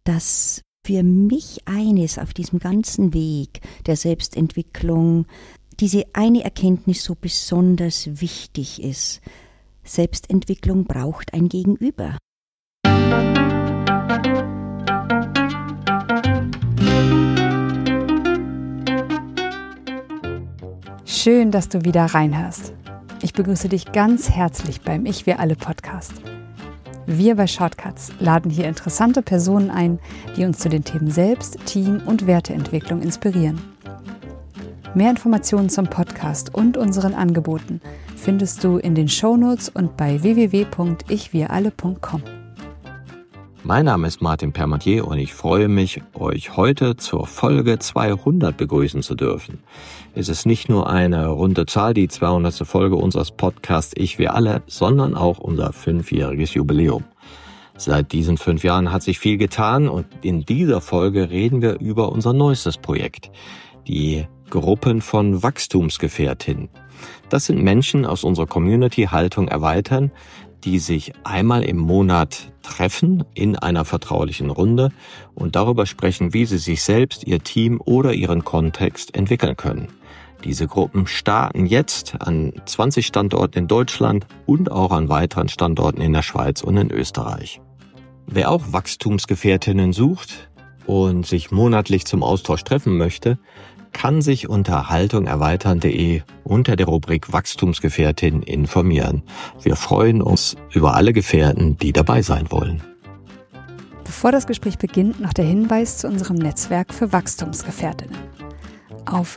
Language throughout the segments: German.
dass für mich eines auf diesem ganzen Weg der Selbstentwicklung, diese eine Erkenntnis so besonders wichtig ist. Selbstentwicklung braucht ein Gegenüber. Schön, dass du wieder reinhörst. Ich begrüße dich ganz herzlich beim Ich Wir Alle Podcast. Wir bei Shortcuts laden hier interessante Personen ein, die uns zu den Themen Selbst-, Team- und Werteentwicklung inspirieren. Mehr Informationen zum Podcast und unseren Angeboten findest du in den Shownotes und bei www.ichwiralle.com. Mein Name ist Martin Permentier und ich freue mich, euch heute zur Folge 200 begrüßen zu dürfen. Es ist nicht nur eine runde Zahl, die 200. Folge unseres Podcasts Ich Wir Alle, sondern auch unser 5-jähriges Jubiläum. Seit diesen 5 Jahren hat sich viel getan und in dieser Folge reden wir über unser neuestes Projekt, die Gruppen von Wachstumsgefährtinnen. Das sind Menschen aus unserer Community Haltung erweitern, die sich einmal im Monat treffen in einer vertraulichen Runde und darüber sprechen, wie sie sich selbst, ihr Team oder ihren Kontext entwickeln können. Diese Gruppen starten jetzt an 20 Standorten in Deutschland und auch an weiteren Standorten in der Schweiz und in Österreich. Wer auch Wachstumsgefährtinnen sucht und sich monatlich zum Austausch treffen möchte, kann sich unter haltungerweitern.de unter der Rubrik Wachstumsgefährtin informieren. Wir freuen uns über alle Gefährten, die dabei sein wollen. Bevor das Gespräch beginnt, noch der Hinweis zu unserem Netzwerk für Wachstumsgefährtinnen. Auf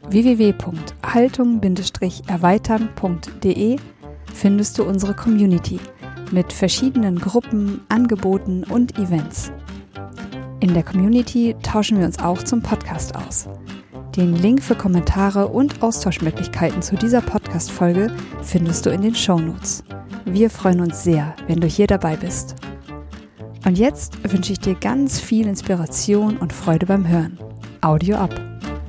www.haltung-erweitern.de findest du unsere Community mit verschiedenen Gruppen, Angeboten und Events. In der Community tauschen wir uns auch zum Podcast aus. Den Link für Kommentare und Austauschmöglichkeiten zu dieser Podcast-Folge findest du in den Shownotes. Wir freuen uns sehr, wenn du hier dabei bist. Und jetzt wünsche ich dir ganz viel Inspiration und Freude beim Hören. Audio ab!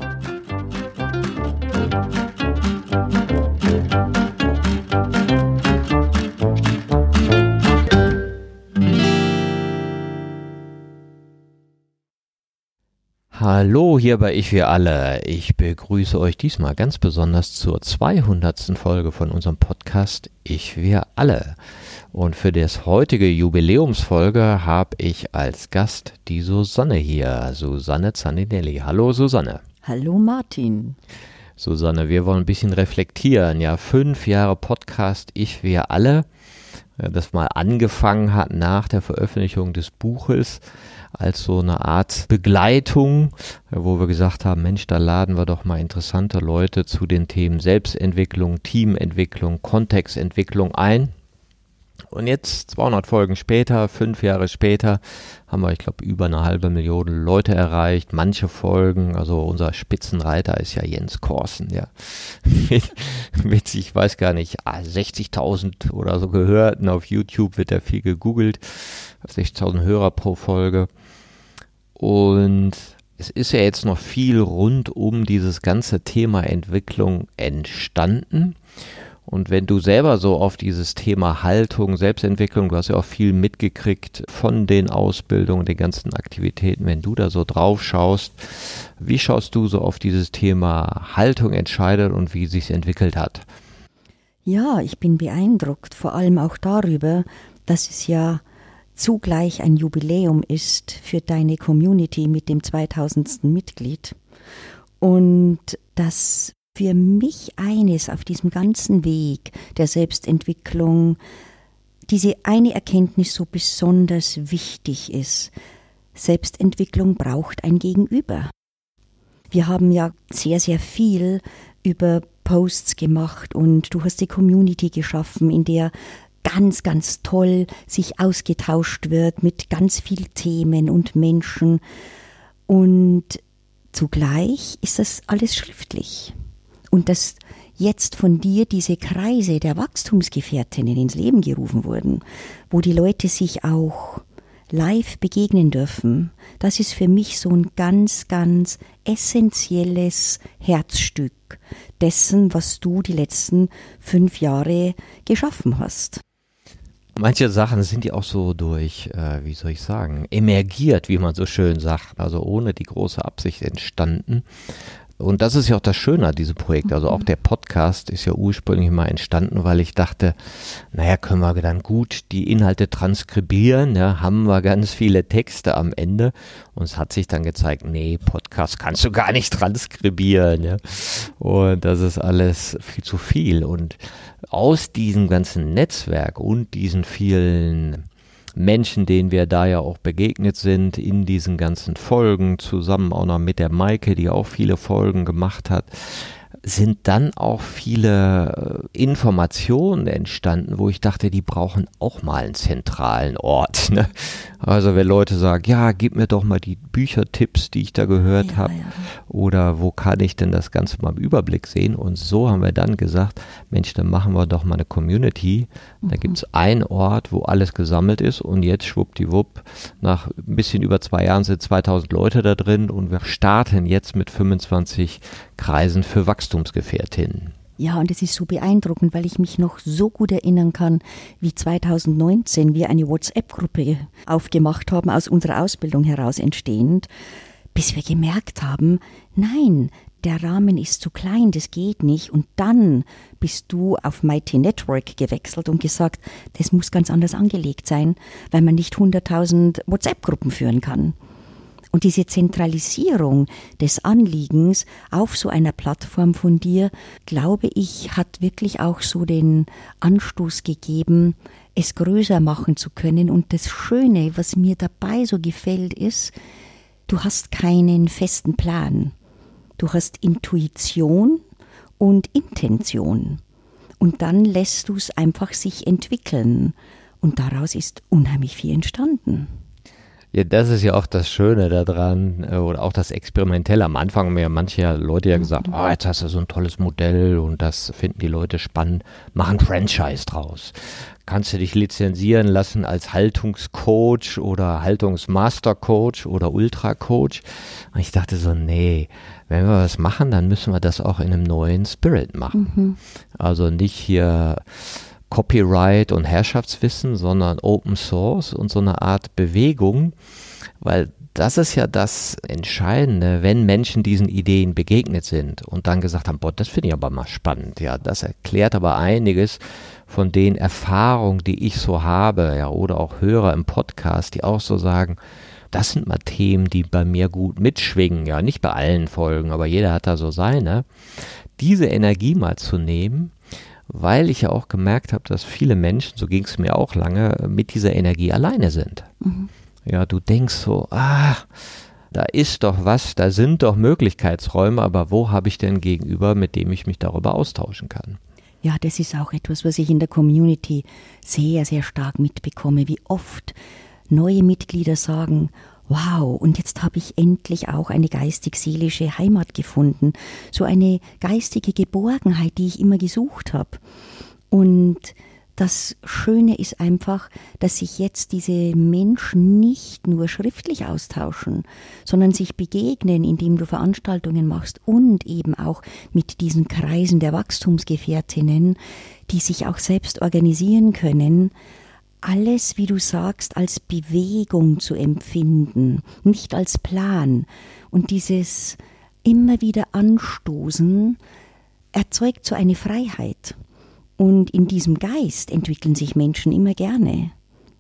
Hallo hier bei Ich Wir Alle. Ich begrüße euch diesmal ganz besonders zur 200. Folge von unserem Podcast Ich Wir Alle. Und für das heutige Jubiläumsfolge habe ich als Gast die Susanne hier, Susanne Zaninelli. Hallo Susanne. Hallo Martin. Susanne, wir wollen ein bisschen reflektieren. Ja, 5 Jahre Podcast Ich Wir Alle, das mal angefangen hat nach der Veröffentlichung des Buches, als so eine Art Begleitung, wo wir gesagt haben, Mensch, da laden wir doch mal interessante Leute zu den Themen Selbstentwicklung, Teamentwicklung, Kontextentwicklung ein. Und jetzt 200 Folgen später, 5 Jahre später, haben wir, ich glaube, über 500.000 Leute erreicht. Manche Folgen, also unser Spitzenreiter ist ja Jens Korsen, ja, mit ich weiß gar nicht, 60.000 oder so Gehörten. Auf YouTube wird ja viel gegoogelt, 60.000 Hörer pro Folge. Und es ist ja jetzt noch viel rund um dieses ganze Thema Entwicklung entstanden. Und wenn du selber so auf dieses Thema Haltung, Selbstentwicklung, du hast ja auch viel mitgekriegt von den Ausbildungen, den ganzen Aktivitäten, wenn du da so drauf schaust, wie schaust du so auf dieses Thema Haltung entscheidet und wie sich's entwickelt hat? Ja, ich bin beeindruckt, vor allem auch darüber, dass es ja zugleich ein Jubiläum ist für deine Community mit dem 2000. Mitglied und dass für mich eines auf diesem ganzen Weg der Selbstentwicklung diese eine Erkenntnis so besonders wichtig ist. Selbstentwicklung braucht ein Gegenüber. Wir haben ja sehr, sehr viel über Posts gemacht und du hast die Community geschaffen, in der ganz, ganz toll sich ausgetauscht wird mit ganz vielen Themen und Menschen. Und zugleich ist das alles schriftlich. Und dass jetzt von dir diese Kreise der Wachstumsgefährtinnen ins Leben gerufen wurden, wo die Leute sich auch live begegnen dürfen, das ist für mich so ein ganz, ganz essentielles Herzstück dessen, was du die letzten 5 Jahre geschaffen hast. Manche Sachen sind ja auch so durch, wie soll ich sagen, emergiert, wie man so schön sagt, also ohne die große Absicht entstanden. Und das ist ja auch das Schöne an diesem Projekt. Also auch der Podcast ist ja ursprünglich mal entstanden, weil ich dachte, naja, können wir dann gut die Inhalte transkribieren, ja, haben wir ganz viele Texte am Ende. Und es hat sich dann gezeigt, nee, Podcast kannst du gar nicht transkribieren. Ja. Und das ist alles viel zu viel. Und aus diesem ganzen Netzwerk und diesen vielen Menschen, denen wir da ja auch begegnet sind in diesen ganzen Folgen, zusammen auch noch mit der Maike, die auch viele Folgen gemacht hat, sind dann auch viele Informationen entstanden, wo ich dachte, die brauchen auch mal einen zentralen Ort. Ne? Also wenn Leute sagen, ja, gib mir doch mal die Büchertipps, die ich da gehört habe, oder wo kann ich denn das Ganze mal im Überblick sehen? Und so haben wir dann gesagt, Mensch, dann machen wir doch mal eine Community. Da gibt es einen Ort, wo alles gesammelt ist und jetzt schwuppdiwupp, nach ein bisschen über 2 Jahren sind 2000 Leute da drin und wir starten jetzt mit 25 Kreisen für Wachstumsgefährtinnen. Ja, und es ist so beeindruckend, weil ich mich noch so gut erinnern kann, wie 2019 wir eine WhatsApp-Gruppe aufgemacht haben, aus unserer Ausbildung heraus entstehend, bis wir gemerkt haben, nein, der Rahmen ist zu klein, das geht nicht. Und dann bist du auf Mighty Network gewechselt und gesagt, das muss ganz anders angelegt sein, weil man nicht 100.000 WhatsApp-Gruppen führen kann. Und diese Zentralisierung des Anliegens auf so einer Plattform von dir, glaube ich, hat wirklich auch so den Anstoß gegeben, es größer machen zu können. Und das Schöne, was mir dabei so gefällt, ist, du hast keinen festen Plan. Du hast Intuition und Intention. Und dann lässt du es einfach sich entwickeln. Und daraus ist unheimlich viel entstanden. Ja, das ist ja auch das Schöne daran oder auch das Experimentelle. Am Anfang haben ja manche Leute ja gesagt, oh, jetzt hast du so ein tolles Modell und das finden die Leute spannend, mach ein Franchise draus. Kannst du dich lizenzieren lassen als Haltungscoach oder Haltungsmastercoach oder Ultracoach? Und ich dachte so, nee, wenn wir was machen, dann müssen wir das auch in einem neuen Spirit machen. Also nicht hier Copyright und Herrschaftswissen, sondern Open Source und so eine Art Bewegung, weil das ist ja das Entscheidende, wenn Menschen diesen Ideen begegnet sind und dann gesagt haben, boah, das finde ich aber mal spannend, ja, das erklärt aber einiges von den Erfahrungen, die ich so habe, ja, oder auch Hörer im Podcast, die auch so sagen, das sind mal Themen, die bei mir gut mitschwingen, ja, nicht bei allen Folgen, aber jeder hat da so seine, diese Energie mal zu nehmen, weil ich ja auch gemerkt habe, dass viele Menschen, so ging es mir auch lange, mit dieser Energie alleine sind. Ja, du denkst so, da ist doch was, da sind doch Möglichkeitsräume, aber wo habe ich denn Gegenüber, mit dem ich mich darüber austauschen kann? Ja, das ist auch etwas, was ich in der Community sehr, sehr stark mitbekomme, wie oft neue Mitglieder sagen, wow, und jetzt habe ich endlich auch eine geistig-seelische Heimat gefunden. So eine geistige Geborgenheit, die ich immer gesucht habe. Und das Schöne ist einfach, dass sich jetzt diese Menschen nicht nur schriftlich austauschen, sondern sich begegnen, indem du Veranstaltungen machst und eben auch mit diesen Kreisen der Wachstumsgefährtinnen, die sich auch selbst organisieren können, alles, wie du sagst, als Bewegung zu empfinden, nicht als Plan. Und dieses immer wieder Anstoßen erzeugt so eine Freiheit. Und in diesem Geist entwickeln sich Menschen immer gerne.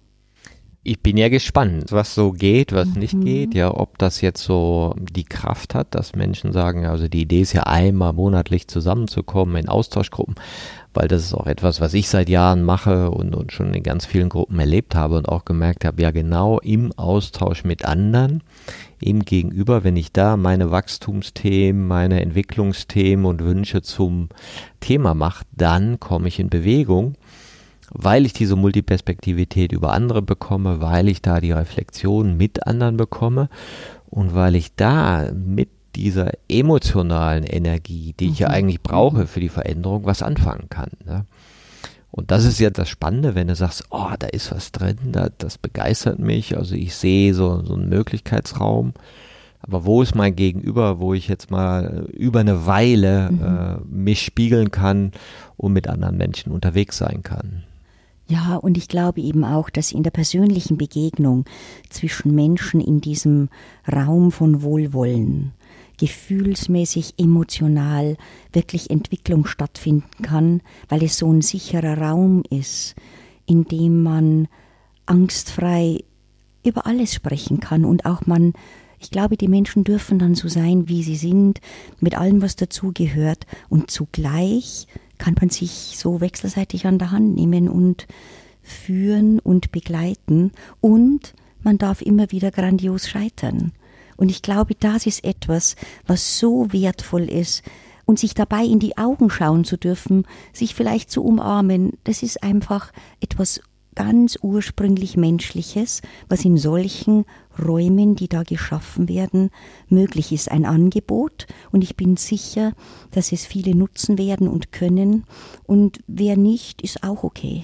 Ich bin ja gespannt, was so geht, was nicht geht, ja, ob das jetzt so die Kraft hat, dass Menschen sagen, also die Idee ist ja einmal monatlich zusammenzukommen in Austauschgruppen, weil das ist auch etwas, was ich seit Jahren mache und schon in ganz vielen Gruppen erlebt habe und auch gemerkt habe, ja genau im Austausch mit anderen, im Gegenüber, wenn ich da meine Wachstumsthemen, meine Entwicklungsthemen und Wünsche zum Thema mache, dann komme ich in Bewegung, weil ich diese Multiperspektivität über andere bekomme, weil ich da die Reflexion mit anderen bekomme und weil ich da mit dieser emotionalen Energie, die ich ja eigentlich brauche für die Veränderung, was anfangen kann. Ne? Und das ist ja das Spannende, wenn du sagst, oh, da ist was drin, das begeistert mich, also ich sehe so einen Möglichkeitsraum, aber wo ist mein Gegenüber, wo ich jetzt mal über eine Weile mich spiegeln kann und mit anderen Menschen unterwegs sein kann? Ja, und ich glaube eben auch, dass in der persönlichen Begegnung zwischen Menschen in diesem Raum von Wohlwollen gefühlsmäßig, emotional wirklich Entwicklung stattfinden kann, weil es so ein sicherer Raum ist, in dem man angstfrei über alles sprechen kann und auch ich glaube, die Menschen dürfen dann so sein, wie sie sind, mit allem, was dazugehört, und zugleich kann man sich so wechselseitig an der Hand nehmen und führen und begleiten, und man darf immer wieder grandios scheitern. Und ich glaube, das ist etwas, was so wertvoll ist, und sich dabei in die Augen schauen zu dürfen, sich vielleicht zu umarmen, das ist einfach etwas ganz ursprünglich Menschliches, was in solchen Räumen, die da geschaffen werden, möglich ist. Ein Angebot, und ich bin sicher, dass es viele nutzen werden und können, und wer nicht, ist auch okay.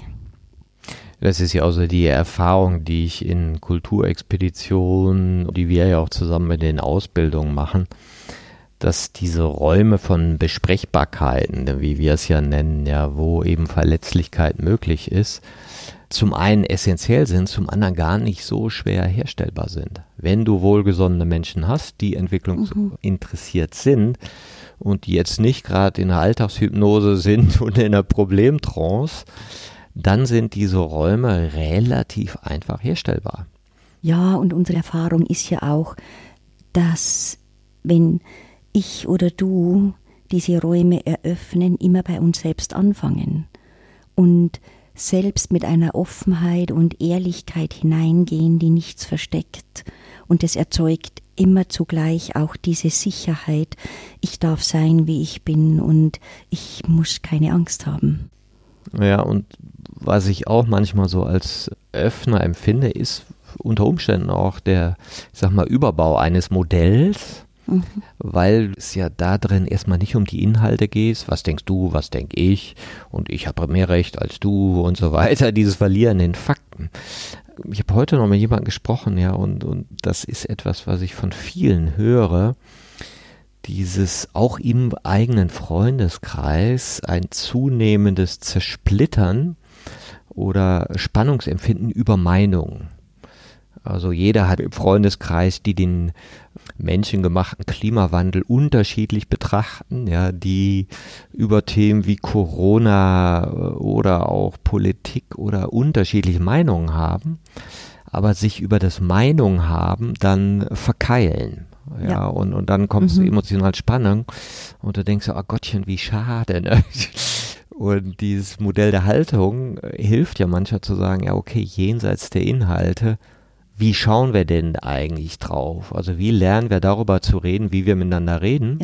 Das ist ja auch so die Erfahrung, die ich in Kulturexpeditionen, die wir ja auch zusammen mit den Ausbildungen machen, dass diese Räume von Besprechbarkeiten, wie wir es ja nennen, ja, wo eben Verletzlichkeit möglich ist, zum einen essentiell sind, zum anderen gar nicht so schwer herstellbar sind. Wenn du wohlgesonnene Menschen hast, die entwicklungsinteressiert sind und die jetzt nicht gerade in einer Alltagshypnose sind und in einer Problemtrance, dann sind diese Räume relativ einfach herstellbar. Ja, und unsere Erfahrung ist ja auch, dass wenn ich oder du diese Räume eröffnen, immer bei uns selbst anfangen und selbst mit einer Offenheit und Ehrlichkeit hineingehen, die nichts versteckt. Und es erzeugt immer zugleich auch diese Sicherheit, ich darf sein, wie ich bin, und ich muss keine Angst haben. Ja, und was ich auch manchmal so als Öffner empfinde, ist unter Umständen auch der, ich sag mal, Überbau eines Modells, weil es ja da drin erstmal nicht um die Inhalte geht, was denkst du, was denk ich, und ich habe mehr Recht als du und so weiter, dieses Verlieren in Fakten. Ich habe heute noch mit jemandem gesprochen, ja, und das ist etwas, was ich von vielen höre, dieses auch im eigenen Freundeskreis ein zunehmendes Zersplittern oder Spannungsempfinden über Meinungen. Also jeder hat im Freundeskreis, die den menschengemachten Klimawandel unterschiedlich betrachten, ja, die über Themen wie Corona oder auch Politik oder unterschiedliche Meinungen haben, aber sich über das Meinung haben dann verkeilen. Ja, und dann kommt es zu emotionalen Spannung und du denkst, oh Gottchen, wie schade, ne? Und dieses Modell der Haltung hilft ja manchmal zu sagen, ja okay, jenseits der Inhalte, wie schauen wir denn eigentlich drauf? Also wie lernen wir darüber zu reden, wie wir miteinander reden,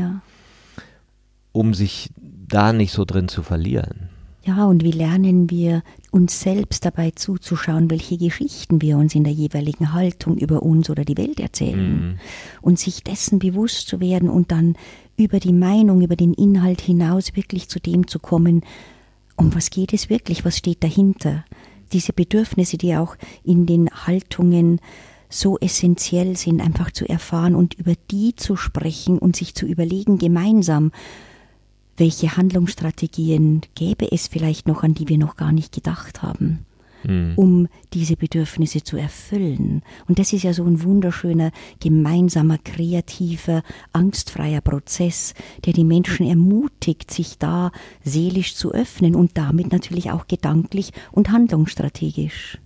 um sich da nicht so drin zu verlieren? Ja, und wie lernen wir uns selbst dabei zuzuschauen, welche Geschichten wir uns in der jeweiligen Haltung über uns oder die Welt erzählen. Und sich dessen bewusst zu werden und dann über die Meinung, über den Inhalt hinaus wirklich zu dem zu kommen, um was geht es wirklich, was steht dahinter. Diese Bedürfnisse, die auch in den Haltungen so essentiell sind, einfach zu erfahren und über die zu sprechen und sich zu überlegen gemeinsam, welche Handlungsstrategien gäbe es vielleicht noch, an die wir noch gar nicht gedacht haben, um diese Bedürfnisse zu erfüllen. Und das ist ja so ein wunderschöner, gemeinsamer, kreativer, angstfreier Prozess, der die Menschen ermutigt, sich da seelisch zu öffnen und damit natürlich auch gedanklich und handlungsstrategisch.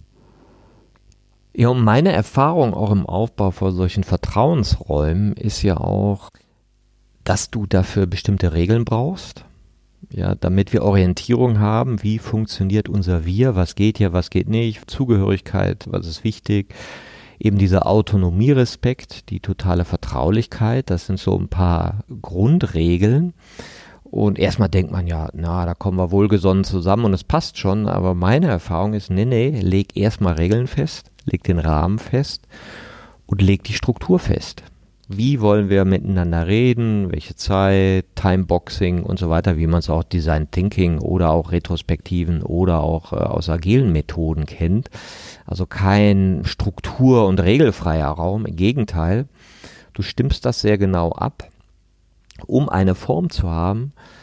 Ja, und meine Erfahrung auch im Aufbau von solchen Vertrauensräumen ist ja auch, dass du dafür bestimmte Regeln brauchst, ja, damit wir Orientierung haben, wie funktioniert unser Wir, was geht hier, was geht nicht, Zugehörigkeit, was ist wichtig, eben dieser Autonomierespekt, die totale Vertraulichkeit, das sind so ein paar Grundregeln. Und erstmal denkt man ja, da kommen wir wohlgesonnen zusammen und es passt schon, aber meine Erfahrung ist, leg erstmal Regeln fest, leg den Rahmen fest und leg die Struktur fest. Wie wollen wir miteinander reden, welche Zeit, Timeboxing und so weiter, wie man es auch Design Thinking oder auch Retrospektiven oder auch aus agilen Methoden kennt. Also kein struktur- und regelfreier Raum, im Gegenteil, du stimmst das sehr genau ab, um eine Form zu haben,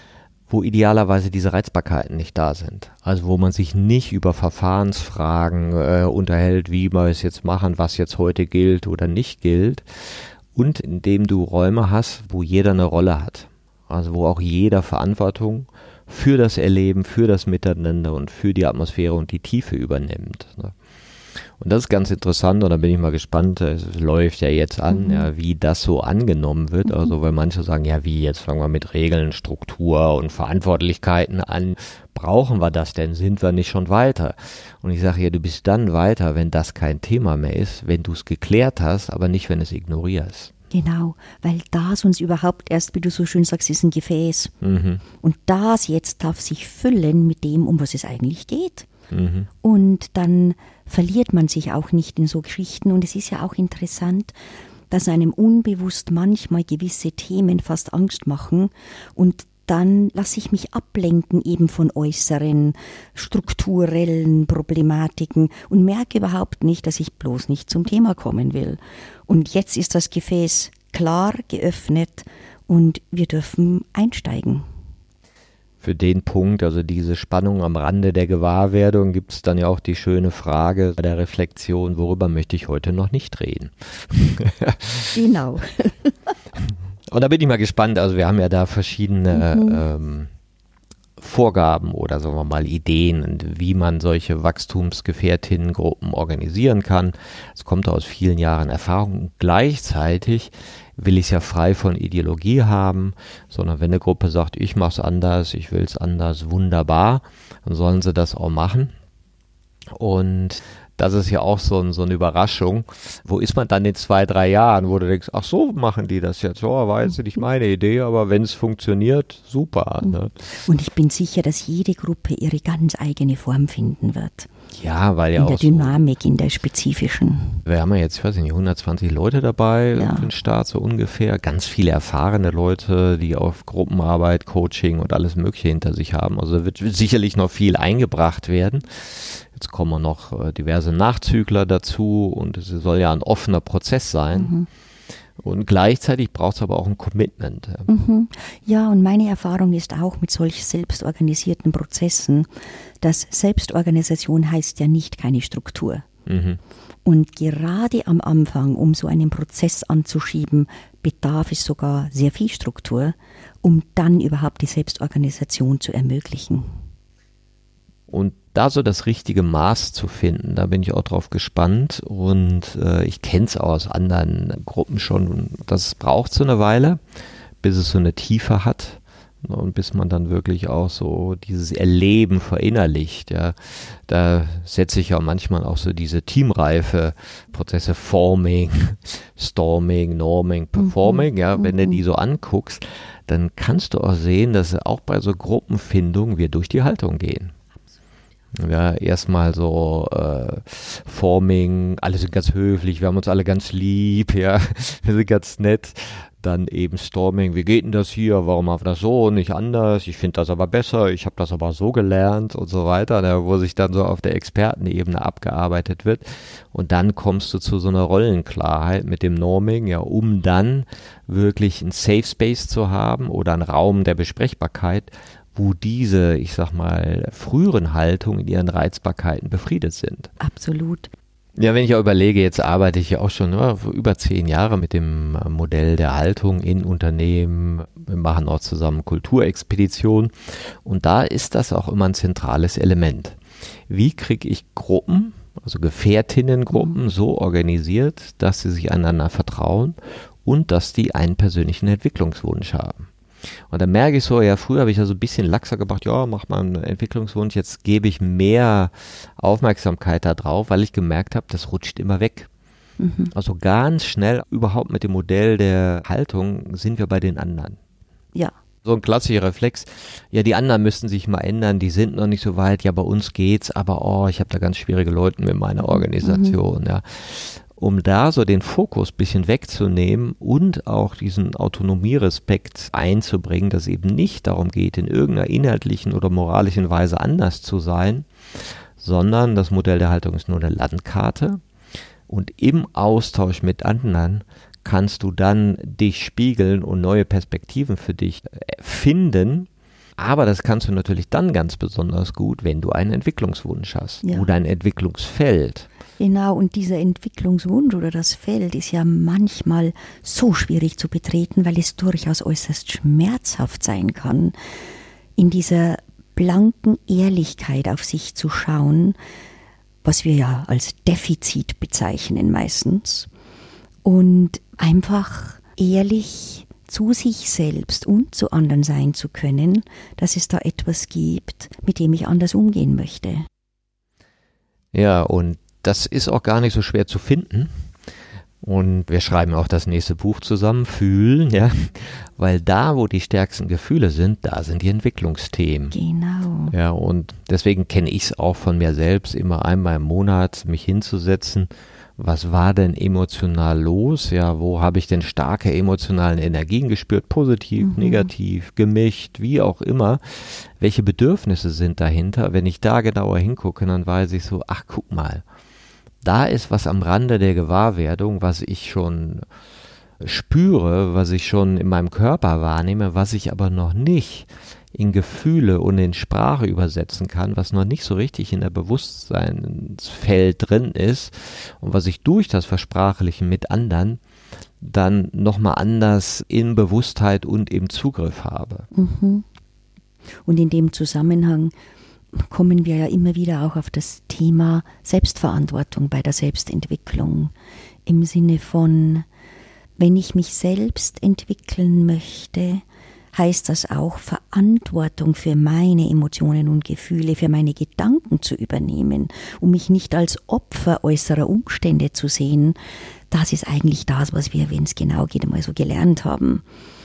wo idealerweise diese Reizbarkeiten nicht da sind. Also wo man sich nicht über Verfahrensfragen unterhält, wie wir es jetzt machen, was jetzt heute gilt oder nicht gilt. Und indem du Räume hast, wo jeder eine Rolle hat. Also wo auch jeder Verantwortung für das Erleben, für das Miteinander und für die Atmosphäre und die Tiefe übernimmt. Und das ist ganz interessant und da bin ich mal gespannt, es läuft ja jetzt an, ja, wie das so angenommen wird. Also weil manche sagen, ja wie, jetzt fangen wir mit Regeln, Struktur und Verantwortlichkeiten an. Brauchen wir das denn? Sind wir nicht schon weiter? Und ich sage ja, du bist dann weiter, wenn das kein Thema mehr ist, wenn du es geklärt hast, aber nicht, wenn du es ignorierst. Genau, weil das uns überhaupt erst, wie du so schön sagst, ist ein Gefäß. Und das jetzt darf sich füllen mit dem, um was es eigentlich geht. Und dann verliert man sich auch nicht in so Geschichten. Und es ist ja auch interessant, dass einem unbewusst manchmal gewisse Themen fast Angst machen. Und dann lasse ich mich ablenken eben von äußeren, strukturellen Problematiken und merke überhaupt nicht, dass ich bloß nicht zum Thema kommen will. Und jetzt ist das Gefäß klar geöffnet und wir dürfen einsteigen. Für den Punkt, also diese Spannung am Rande der Gewahrwerdung, gibt es dann ja auch die schöne Frage der Reflexion, worüber möchte ich heute noch nicht reden? Genau. Und da bin ich mal gespannt, also wir haben ja da verschiedene Vorgaben oder sagen wir mal Ideen, wie man solche Wachstumsgefährtinnengruppen organisieren kann. Es kommt aus vielen Jahren Erfahrung. Gleichzeitig will ich es ja frei von Ideologie haben, sondern wenn eine Gruppe sagt, ich mache es anders, ich will es anders, wunderbar, dann sollen sie das auch machen. Und das ist ja auch so eine Überraschung. Wo ist man dann in 2-3 Jahren, wo du denkst, ach so machen die das jetzt? Oh, war jetzt nicht meine Idee, aber wenn es funktioniert, super. Ne? Und ich bin sicher, dass jede Gruppe ihre ganz eigene Form finden wird. Ja, weil ja in auch der Dynamik, in der spezifischen. Wir haben ja jetzt, ich weiß nicht, 120 Leute dabei für den Start so ungefähr. Ganz viele erfahrene Leute, die auf Gruppenarbeit, Coaching und alles Mögliche hinter sich haben. Also wird sicherlich noch viel eingebracht werden. Jetzt kommen noch diverse Nachzügler dazu und es soll ja ein offener Prozess sein. Und gleichzeitig braucht es aber auch ein Commitment. Ja, und meine Erfahrung ist auch mit solch selbstorganisierten Prozessen, dass Selbstorganisation heißt ja nicht keine Struktur. Und gerade am Anfang, um so einen Prozess anzuschieben, bedarf es sogar sehr viel Struktur, um dann überhaupt die Selbstorganisation zu ermöglichen. Und da so das richtige Maß zu finden, da bin ich auch drauf gespannt und ich kenne es aus anderen Gruppen schon, das braucht so eine Weile, bis es so eine Tiefe hat und bis man dann wirklich auch so dieses Erleben verinnerlicht. Ja. Da setze ich ja manchmal auch so diese teamreife Prozesse, Forming, Storming, Norming, Performing, ja, wenn du die so anguckst, dann kannst du auch sehen, dass auch bei so Gruppenfindungen wir durch die Haltung gehen. Ja, erstmal so Forming, alle sind ganz höflich, wir haben uns alle ganz lieb, ja, wir sind ganz nett. Dann eben Storming, wie geht denn das hier, warum machen wir das so und nicht anders, ich finde das aber besser, ich habe das aber so gelernt und so weiter, ne, wo sich dann so auf der Expertenebene abgearbeitet wird. Und dann kommst du zu so einer Rollenklarheit mit dem Norming, ja, um dann wirklich einen Safe Space zu haben oder einen Raum der Besprechbarkeit, wo diese, ich sag mal, früheren Haltungen in ihren Reizbarkeiten befriedet sind. Absolut. Ja, wenn ich auch überlege, jetzt arbeite ich ja auch schon über 10 Jahre mit dem Modell der Haltung in Unternehmen. Wir machen auch zusammen Kulturexpeditionen und da ist das auch immer ein zentrales Element. Wie kriege ich Gruppen, also Gefährtinnengruppen, so organisiert, dass sie sich einander vertrauen und dass die einen persönlichen Entwicklungswunsch haben? Und dann merke ich so, ja, früher habe ich ja so ein bisschen laxer gemacht, ja, mach mal einen Entwicklungswunsch, jetzt gebe ich mehr Aufmerksamkeit da drauf, weil ich gemerkt habe, das rutscht immer weg. Also ganz schnell überhaupt mit dem Modell der Haltung sind wir bei den anderen. Ja. So ein klassischer Reflex, ja, die anderen müssten sich mal ändern, die sind noch nicht so weit, ja, bei uns geht's, aber ich habe da ganz schwierige Leute mit meiner Organisation, ja. Um da so den Fokus ein bisschen wegzunehmen und auch diesen Autonomierespekt einzubringen, dass es eben nicht darum geht, in irgendeiner inhaltlichen oder moralischen Weise anders zu sein, sondern das Modell der Haltung ist nur eine Landkarte und im Austausch mit anderen kannst du dann dich spiegeln und neue Perspektiven für dich finden, Aber das kannst du natürlich dann ganz besonders gut, wenn du einen Entwicklungswunsch hast oder ein Entwicklungsfeld. Genau, und dieser Entwicklungswunsch oder das Feld ist ja manchmal so schwierig zu betreten, weil es durchaus äußerst schmerzhaft sein kann, in dieser blanken Ehrlichkeit auf sich zu schauen, was wir ja als Defizit bezeichnen meistens, und einfach ehrlich zu sich selbst und zu anderen sein zu können, dass es da etwas gibt, mit dem ich anders umgehen möchte. Ja, und das ist auch gar nicht so schwer zu finden. Und wir schreiben auch das nächste Buch zusammen, Fühlen, ja, weil da, wo die stärksten Gefühle sind, da sind die Entwicklungsthemen. Genau. Ja, und deswegen kenne ich es auch von mir selbst, immer einmal im Monat mich hinzusetzen. Was war denn emotional los? Ja, wo habe ich denn starke emotionalen Energien gespürt? Positiv, negativ, gemischt, wie auch immer. Welche Bedürfnisse sind dahinter? Wenn ich da genauer hingucke, dann weiß ich so, ach, guck mal. Da ist was am Rande der Gewahrwerdung, was ich schon spüre, was ich schon in meinem Körper wahrnehme, was ich aber noch nicht in Gefühle und in Sprache übersetzen kann, was noch nicht so richtig in der Bewusstseinsfeld drin ist und was ich durch das Versprachlichen mit anderen dann nochmal anders in Bewusstheit und im Zugriff habe. Und in dem Zusammenhang kommen wir ja immer wieder auch auf das Thema Selbstverantwortung bei der Selbstentwicklung. Im Sinne von, wenn ich mich selbst entwickeln möchte, heißt das auch, Verantwortung für meine Emotionen und Gefühle, für meine Gedanken zu übernehmen, um mich nicht als Opfer äußerer Umstände zu sehen. Das ist eigentlich das, was wir, wenn es genau geht, einmal so gelernt haben.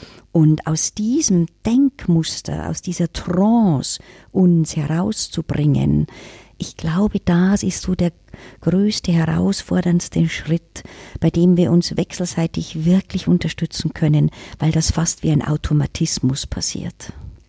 Und aus diesem Denkmuster, aus dieser Trance uns herauszubringen, ich glaube, das ist so der größte, herausforderndste Schritt, bei dem wir uns wechselseitig wirklich unterstützen können, weil das fast wie ein Automatismus passiert.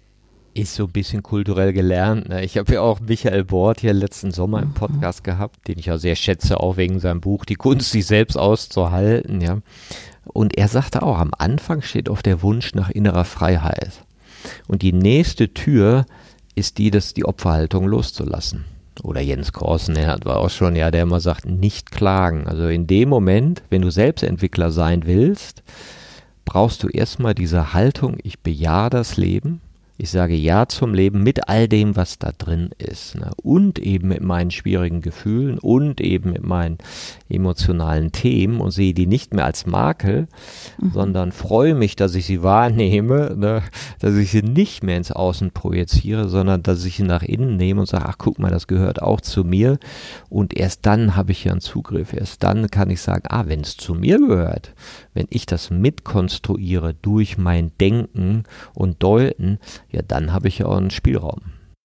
Ist so ein bisschen kulturell gelernt. Ne? Ich habe ja auch Michael Bort hier letzten Sommer im Podcast gehabt, den ich ja sehr schätze, auch wegen seinem Buch Die Kunst, sich selbst auszuhalten. Ja. Und er sagte auch, am Anfang steht oft der Wunsch nach innerer Freiheit. Und die nächste Tür ist die Opferhaltung loszulassen. Oder Jens Korsen, der war auch schon, ja, der immer sagt, nicht klagen. Also in dem Moment, wenn du Selbstentwickler sein willst, brauchst du erstmal diese Haltung, ich bejahe das Leben. Ich sage Ja zum Leben mit all dem, was da drin ist. Ne? Und eben mit meinen schwierigen Gefühlen und eben mit meinen emotionalen Themen und sehe die nicht mehr als Makel, sondern freue mich, dass ich sie wahrnehme, ne? Dass ich sie nicht mehr ins Außen projiziere, sondern dass ich sie nach innen nehme und sage, ach guck mal, das gehört auch zu mir. Und erst dann habe ich ja einen Zugriff. Erst dann kann ich sagen, wenn es zu mir gehört, wenn ich das mitkonstruiere durch mein Denken und Deuten, ja, dann habe ich ja auch einen Spielraum.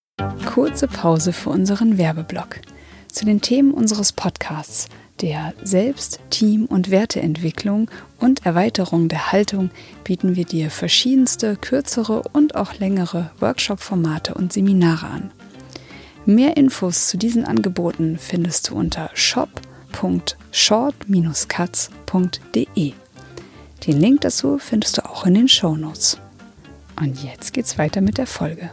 Kurze Pause für unseren Werbeblock. Zu den Themen unseres Podcasts, der Selbst-, Team- und Werteentwicklung und Erweiterung der Haltung, bieten wir dir verschiedenste, kürzere und auch längere Workshop-Formate und Seminare an. Mehr Infos zu diesen Angeboten findest du unter shop.short-cuts.de. Den Link dazu findest du auch in den Shownotes. Und jetzt geht's weiter mit der Folge.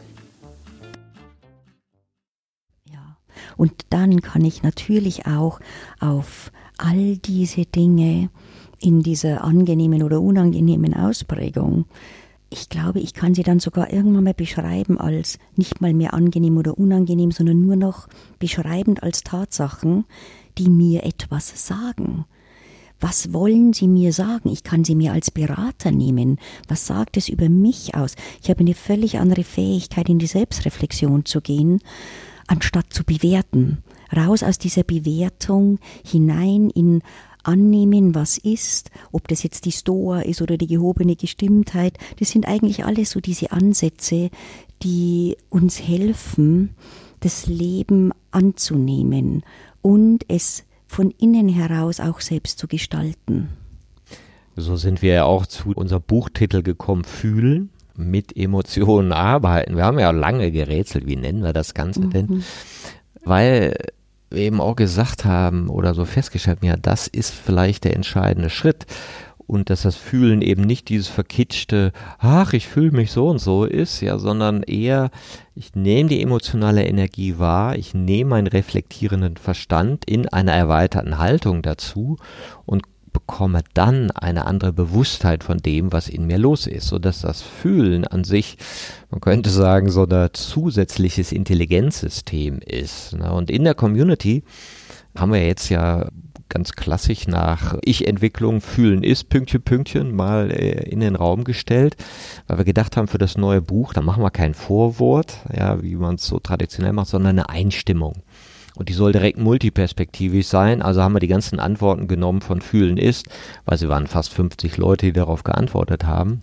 Ja, und dann kann ich natürlich auch auf all diese Dinge in dieser angenehmen oder unangenehmen Ausprägung, ich glaube, ich kann sie dann sogar irgendwann mal beschreiben als nicht mal mehr angenehm oder unangenehm, sondern nur noch beschreibend als Tatsachen, die mir etwas sagen. Was wollen Sie mir sagen? Ich kann sie mir als Berater nehmen. Was sagt es über mich aus? Ich habe eine völlig andere Fähigkeit, in die Selbstreflexion zu gehen, anstatt zu bewerten. Raus aus dieser Bewertung, hinein in Annehmen, was ist, ob das jetzt die Stoa ist oder die gehobene Gestimmtheit. Das sind eigentlich alles so diese Ansätze, die uns helfen, das Leben anzunehmen und es von innen heraus auch selbst zu gestalten. So sind wir ja auch zu unserem Buchtitel gekommen, Fühlen, mit Emotionen arbeiten. Wir haben ja lange gerätselt, wie nennen wir das Ganze denn? Weil wir eben auch gesagt haben oder so festgestellt haben, ja, das ist vielleicht der entscheidende Schritt. und dass das Fühlen eben nicht dieses verkitschte, ach, ich fühle mich so und so ist, ja, sondern eher, ich nehme die emotionale Energie wahr, ich nehme meinen reflektierenden Verstand in einer erweiterten Haltung dazu und bekomme dann eine andere Bewusstheit von dem, was in mir los ist, sodass das Fühlen an sich, man könnte sagen, so ein zusätzliches Intelligenzsystem ist. Und in der Community haben wir jetzt ja ganz klassisch nach Ich-Entwicklung, Fühlen ist, Pünktchen, Pünktchen, mal in den Raum gestellt, weil wir gedacht haben, für das neue Buch, da machen wir kein Vorwort, ja, wie man es so traditionell macht, sondern eine Einstimmung. Und die soll direkt multiperspektivisch sein, also haben wir die ganzen Antworten genommen von Fühlen ist, weil sie waren fast 50 Leute, die darauf geantwortet haben.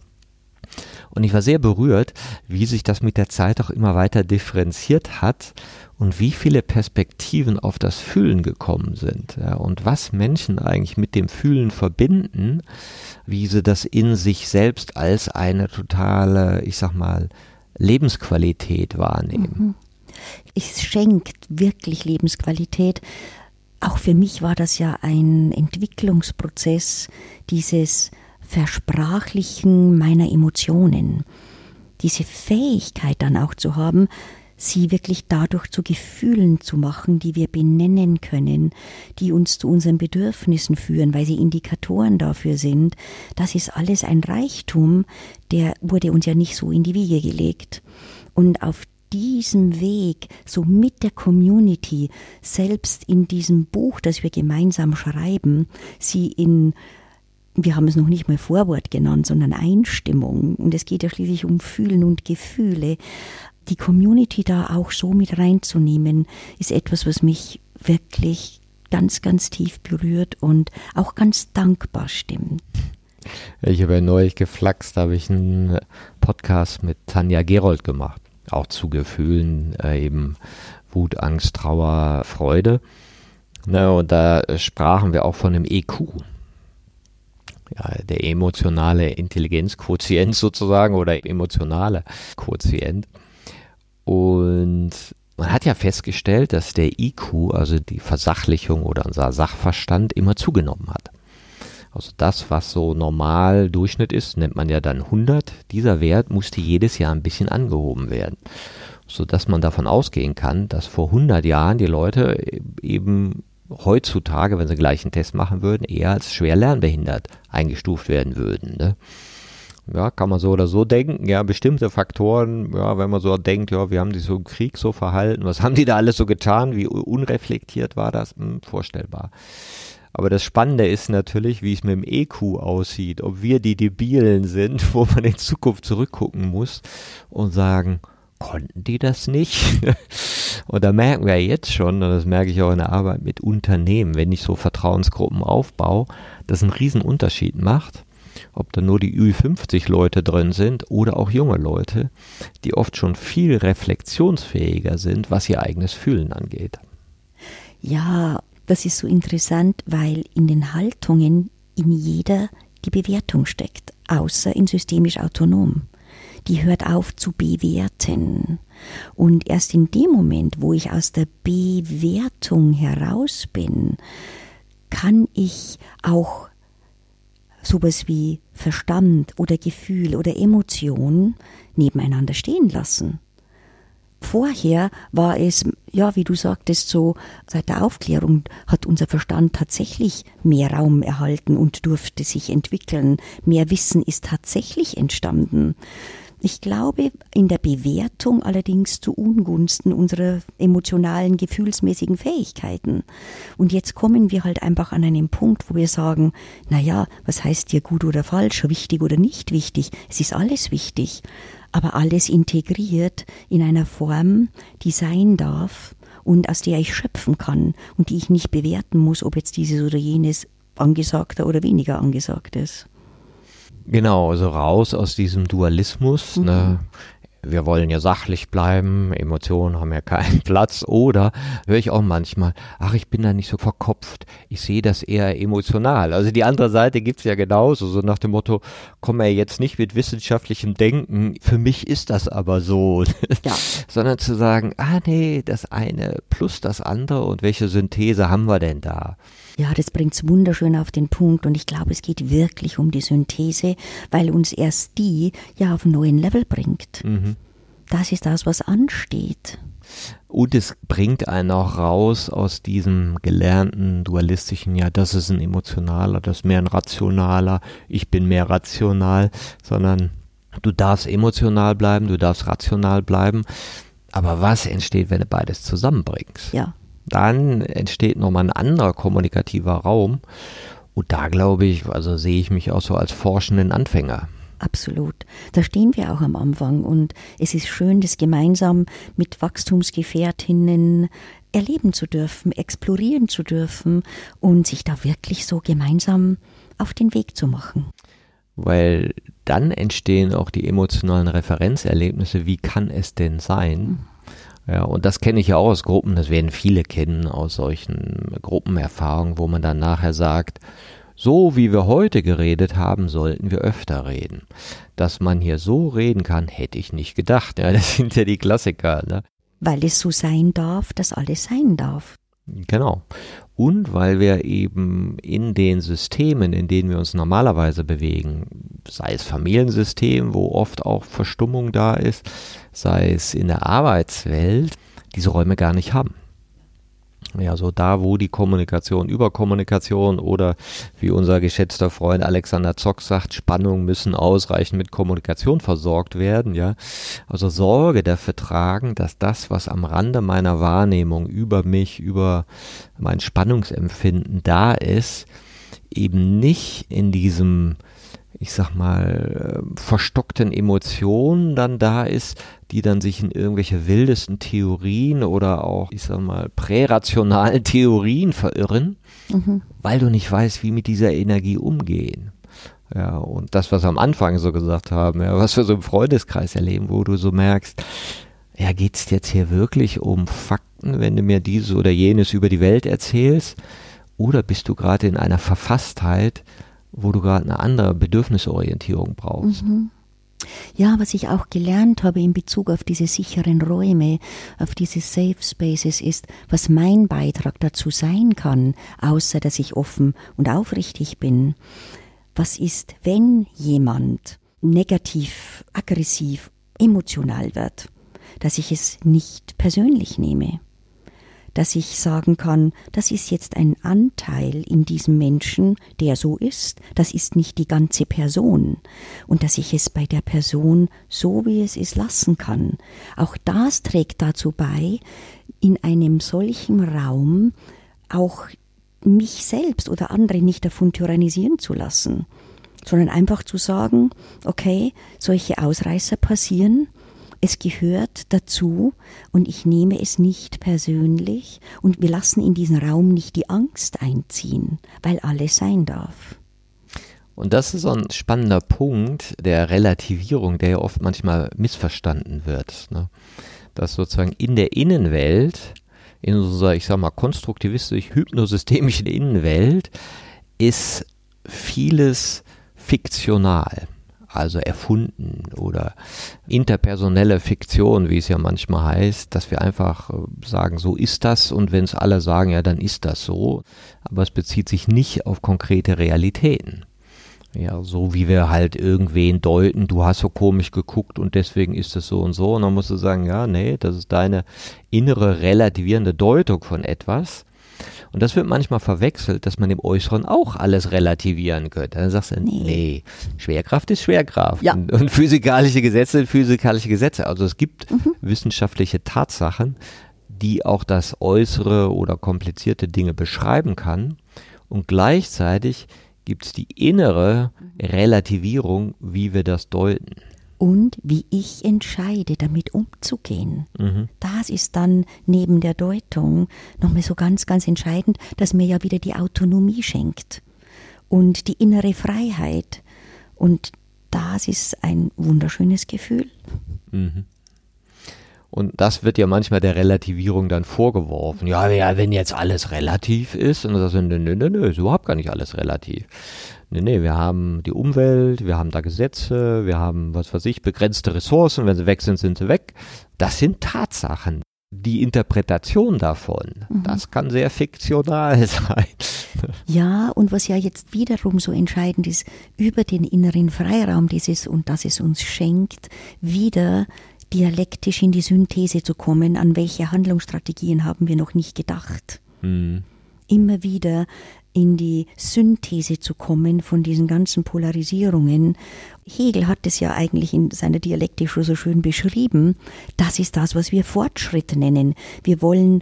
Und ich war sehr berührt, wie sich das mit der Zeit auch immer weiter differenziert hat und wie viele Perspektiven auf das Fühlen gekommen sind, ja, und was Menschen eigentlich mit dem Fühlen verbinden, wie sie das in sich selbst als eine totale, ich sag mal, Lebensqualität wahrnehmen. Es schenkt wirklich Lebensqualität. Auch für mich war das ja ein Entwicklungsprozess, dieses Versprachlichen meiner Emotionen. Diese Fähigkeit dann auch zu haben, sie wirklich dadurch zu Gefühlen zu machen, die wir benennen können, die uns zu unseren Bedürfnissen führen, weil sie Indikatoren dafür sind. Das ist alles ein Reichtum, der wurde uns ja nicht so in die Wiege gelegt. Und auf diesem Weg, so mit der Community, selbst in diesem Buch, das wir gemeinsam schreiben, sie in, wir haben es noch nicht mal Vorwort genannt, sondern Einstimmung, und es geht ja schließlich um Fühlen und Gefühle, die Community da auch so mit reinzunehmen, ist etwas, was mich wirklich ganz, ganz tief berührt und auch ganz dankbar stimmt. Ich habe ja neulich geflaxt, da habe ich einen Podcast mit Tanja Gerold gemacht, auch zu Gefühlen, eben Wut, Angst, Trauer, Freude. Und da sprachen wir auch von dem EQ. Ja, der emotionale Intelligenzquotient sozusagen oder emotionale Quotient. Und man hat ja festgestellt, dass der IQ, also die Versachlichung oder unser Sachverstand, immer zugenommen hat. Also das, was so normal Durchschnitt ist, nennt man ja dann 100. Dieser Wert musste jedes Jahr ein bisschen angehoben werden, sodass man davon ausgehen kann, dass vor 100 Jahren die Leute eben heutzutage, wenn sie gleich einen Test machen würden, eher als schwer lernbehindert eingestuft werden würden, ne? Ja, kann man so oder so denken, ja, bestimmte Faktoren, ja, wenn man so denkt, ja, wir haben die so im Krieg so verhalten, was haben die da alles so getan, wie unreflektiert war das, vorstellbar. Aber das Spannende ist natürlich, wie es mit dem EQ aussieht, ob wir die Debilen sind, wo man in Zukunft zurückgucken muss und sagen, konnten die das nicht? Und da merken wir jetzt schon, und das merke ich auch in der Arbeit mit Unternehmen, wenn ich so Vertrauensgruppen aufbaue, dass ein Riesenunterschied macht, ob da nur die Ü50-Leute drin sind oder auch junge Leute, die oft schon viel reflexionsfähiger sind, was ihr eigenes Fühlen angeht. Ja, das ist so interessant, weil in den Haltungen in jeder die Bewertung steckt, außer in systemisch autonom. Die hört auf zu bewerten. Und erst in dem Moment, wo ich aus der Bewertung heraus bin, kann ich auch sowas wie Verstand oder Gefühl oder Emotion nebeneinander stehen lassen. Vorher war es, ja, wie du sagtest, so seit der Aufklärung hat unser Verstand tatsächlich mehr Raum erhalten und durfte sich entwickeln. Mehr Wissen ist tatsächlich entstanden. Ich glaube, in der Bewertung allerdings zu Ungunsten unserer emotionalen, gefühlsmäßigen Fähigkeiten. Und jetzt kommen wir halt einfach an einen Punkt, wo wir sagen, naja, was heißt hier gut oder falsch, wichtig oder nicht wichtig? Es ist alles wichtig, aber alles integriert in einer Form, die sein darf und aus der ich schöpfen kann und die ich nicht bewerten muss, ob jetzt dieses oder jenes angesagter oder weniger angesagt ist. Genau, also raus aus diesem Dualismus, ne? Wir wollen ja sachlich bleiben, Emotionen haben ja keinen Platz, oder höre ich auch manchmal, ach, ich bin da nicht so verkopft, ich sehe das eher emotional. Also die andere Seite gibt's ja genauso, so nach dem Motto, komm ja jetzt nicht mit wissenschaftlichem Denken, für mich ist das aber so, ja. Sondern zu sagen, nee, das eine plus das andere und welche Synthese haben wir denn da? Ja, das bringt es wunderschön auf den Punkt und ich glaube, es geht wirklich um die Synthese, weil uns erst die ja auf einen neuen Level bringt. Das ist das, was ansteht. Und es bringt einen auch raus aus diesem gelernten dualistischen, ja, das ist ein emotionaler, das ist mehr ein rationaler, ich bin mehr rational, sondern du darfst emotional bleiben, du darfst rational bleiben. Aber was entsteht, wenn du beides zusammenbringst? Ja. Dann entsteht nochmal ein anderer kommunikativer Raum. Und da glaube ich, also sehe ich mich auch so als forschenden Anfänger. Absolut. Da stehen wir auch am Anfang und es ist schön, das gemeinsam mit Wachstumsgefährtinnen erleben zu dürfen, explorieren zu dürfen und sich da wirklich so gemeinsam auf den Weg zu machen. Weil dann entstehen auch die emotionalen Referenzerlebnisse, wie kann es denn sein? Ja, und das kenne ich ja auch aus Gruppen, das werden viele kennen aus solchen Gruppenerfahrungen, wo man dann nachher sagt, so wie wir heute geredet haben, sollten wir öfter reden. Dass man hier so reden kann, hätte ich nicht gedacht. Ja, das sind ja die Klassiker. Ne? Weil es so sein darf, dass alles sein darf. Genau. Und weil wir eben in den Systemen, in denen wir uns normalerweise bewegen, sei es Familiensystem, wo oft auch Verstummung da ist, sei es in der Arbeitswelt, diese Räume gar nicht haben. Ja, so da, wo die Kommunikation über Kommunikation oder wie unser geschätzter Freund Alexander Zock sagt, Spannungen müssen ausreichend mit Kommunikation versorgt werden, ja. Also Sorge dafür tragen, dass das, was am Rande meiner Wahrnehmung über mich, über mein Spannungsempfinden da ist, eben nicht in diesem, ich sag mal, verstockten Emotionen dann da ist, die dann sich in irgendwelche wildesten Theorien oder auch, ich sag mal, prärationalen Theorien verirren, weil du nicht weißt, wie mit dieser Energie umgehen. Ja, und das, was wir am Anfang so gesagt haben, ja, was wir so im Freundeskreis erleben, wo du so merkst, ja, geht's jetzt hier wirklich um Fakten, wenn du mir dieses oder jenes über die Welt erzählst, oder bist du gerade in einer Verfasstheit, wo du gerade eine andere Bedürfnisorientierung brauchst. Ja, was ich auch gelernt habe in Bezug auf diese sicheren Räume, auf diese Safe Spaces ist, was mein Beitrag dazu sein kann, außer dass ich offen und aufrichtig bin. Was ist, wenn jemand negativ, aggressiv, emotional wird, dass ich es nicht persönlich nehme? Dass ich sagen kann, das ist jetzt ein Anteil in diesem Menschen, der so ist, das ist nicht die ganze Person und dass ich es bei der Person so wie es ist lassen kann. Auch das trägt dazu bei, in einem solchen Raum auch mich selbst oder andere nicht davon tyrannisieren zu lassen, sondern einfach zu sagen, okay, solche Ausreißer passieren, es gehört dazu und ich nehme es nicht persönlich und wir lassen in diesen Raum nicht die Angst einziehen, weil alles sein darf. Und das ist so ein spannender Punkt der Relativierung, der ja oft manchmal missverstanden wird. Ne? Dass sozusagen in der Innenwelt, in unserer, ich sag mal, konstruktivistisch-hypnosystemischen Innenwelt, ist vieles fiktional. Also erfunden oder interpersonelle Fiktion, wie es ja manchmal heißt, dass wir einfach sagen, so ist das und wenn es alle sagen, ja, dann ist das so, aber es bezieht sich nicht auf konkrete Realitäten. Ja, so wie wir halt irgendwen deuten, du hast so komisch geguckt und deswegen ist es so und so und dann musst du sagen, ja, nee, das ist deine innere relativierende Deutung von etwas. Und das wird manchmal verwechselt, dass man im Äußeren auch alles relativieren könnte. Dann sagst du, nee, Schwerkraft ist Schwerkraft. Ja. Und physikalische Gesetze sind physikalische Gesetze. Also es gibt wissenschaftliche Tatsachen, die auch das Äußere oder komplizierte Dinge beschreiben kann. Und gleichzeitig gibt es die innere Relativierung, wie wir das deuten. Und wie ich entscheide, damit umzugehen. Das ist dann neben der Deutung nochmal so ganz, ganz entscheidend, dass mir ja wieder die Autonomie schenkt und die innere Freiheit. Und das ist ein wunderschönes Gefühl. Und das wird ja manchmal der Relativierung dann vorgeworfen. Ja, wenn jetzt alles relativ ist, und dann sagst du, nö, ist überhaupt gar nicht alles relativ. Nee, wir haben die Umwelt, wir haben da Gesetze, wir haben, was weiß ich, begrenzte Ressourcen. Wenn sie weg sind, sind sie weg. Das sind Tatsachen. die Interpretation davon, das kann sehr fiktional sein. Ja, und was ja jetzt wiederum so entscheidend ist, über den inneren Freiraum das es uns schenkt, wieder dialektisch in die Synthese zu kommen, an welche Handlungsstrategien haben wir noch nicht gedacht. Immer wieder in die Synthese zu kommen von diesen ganzen Polarisierungen. Hegel hat es ja eigentlich in seiner Dialektik schon so schön beschrieben. Das ist das, was wir Fortschritt nennen. Wir wollen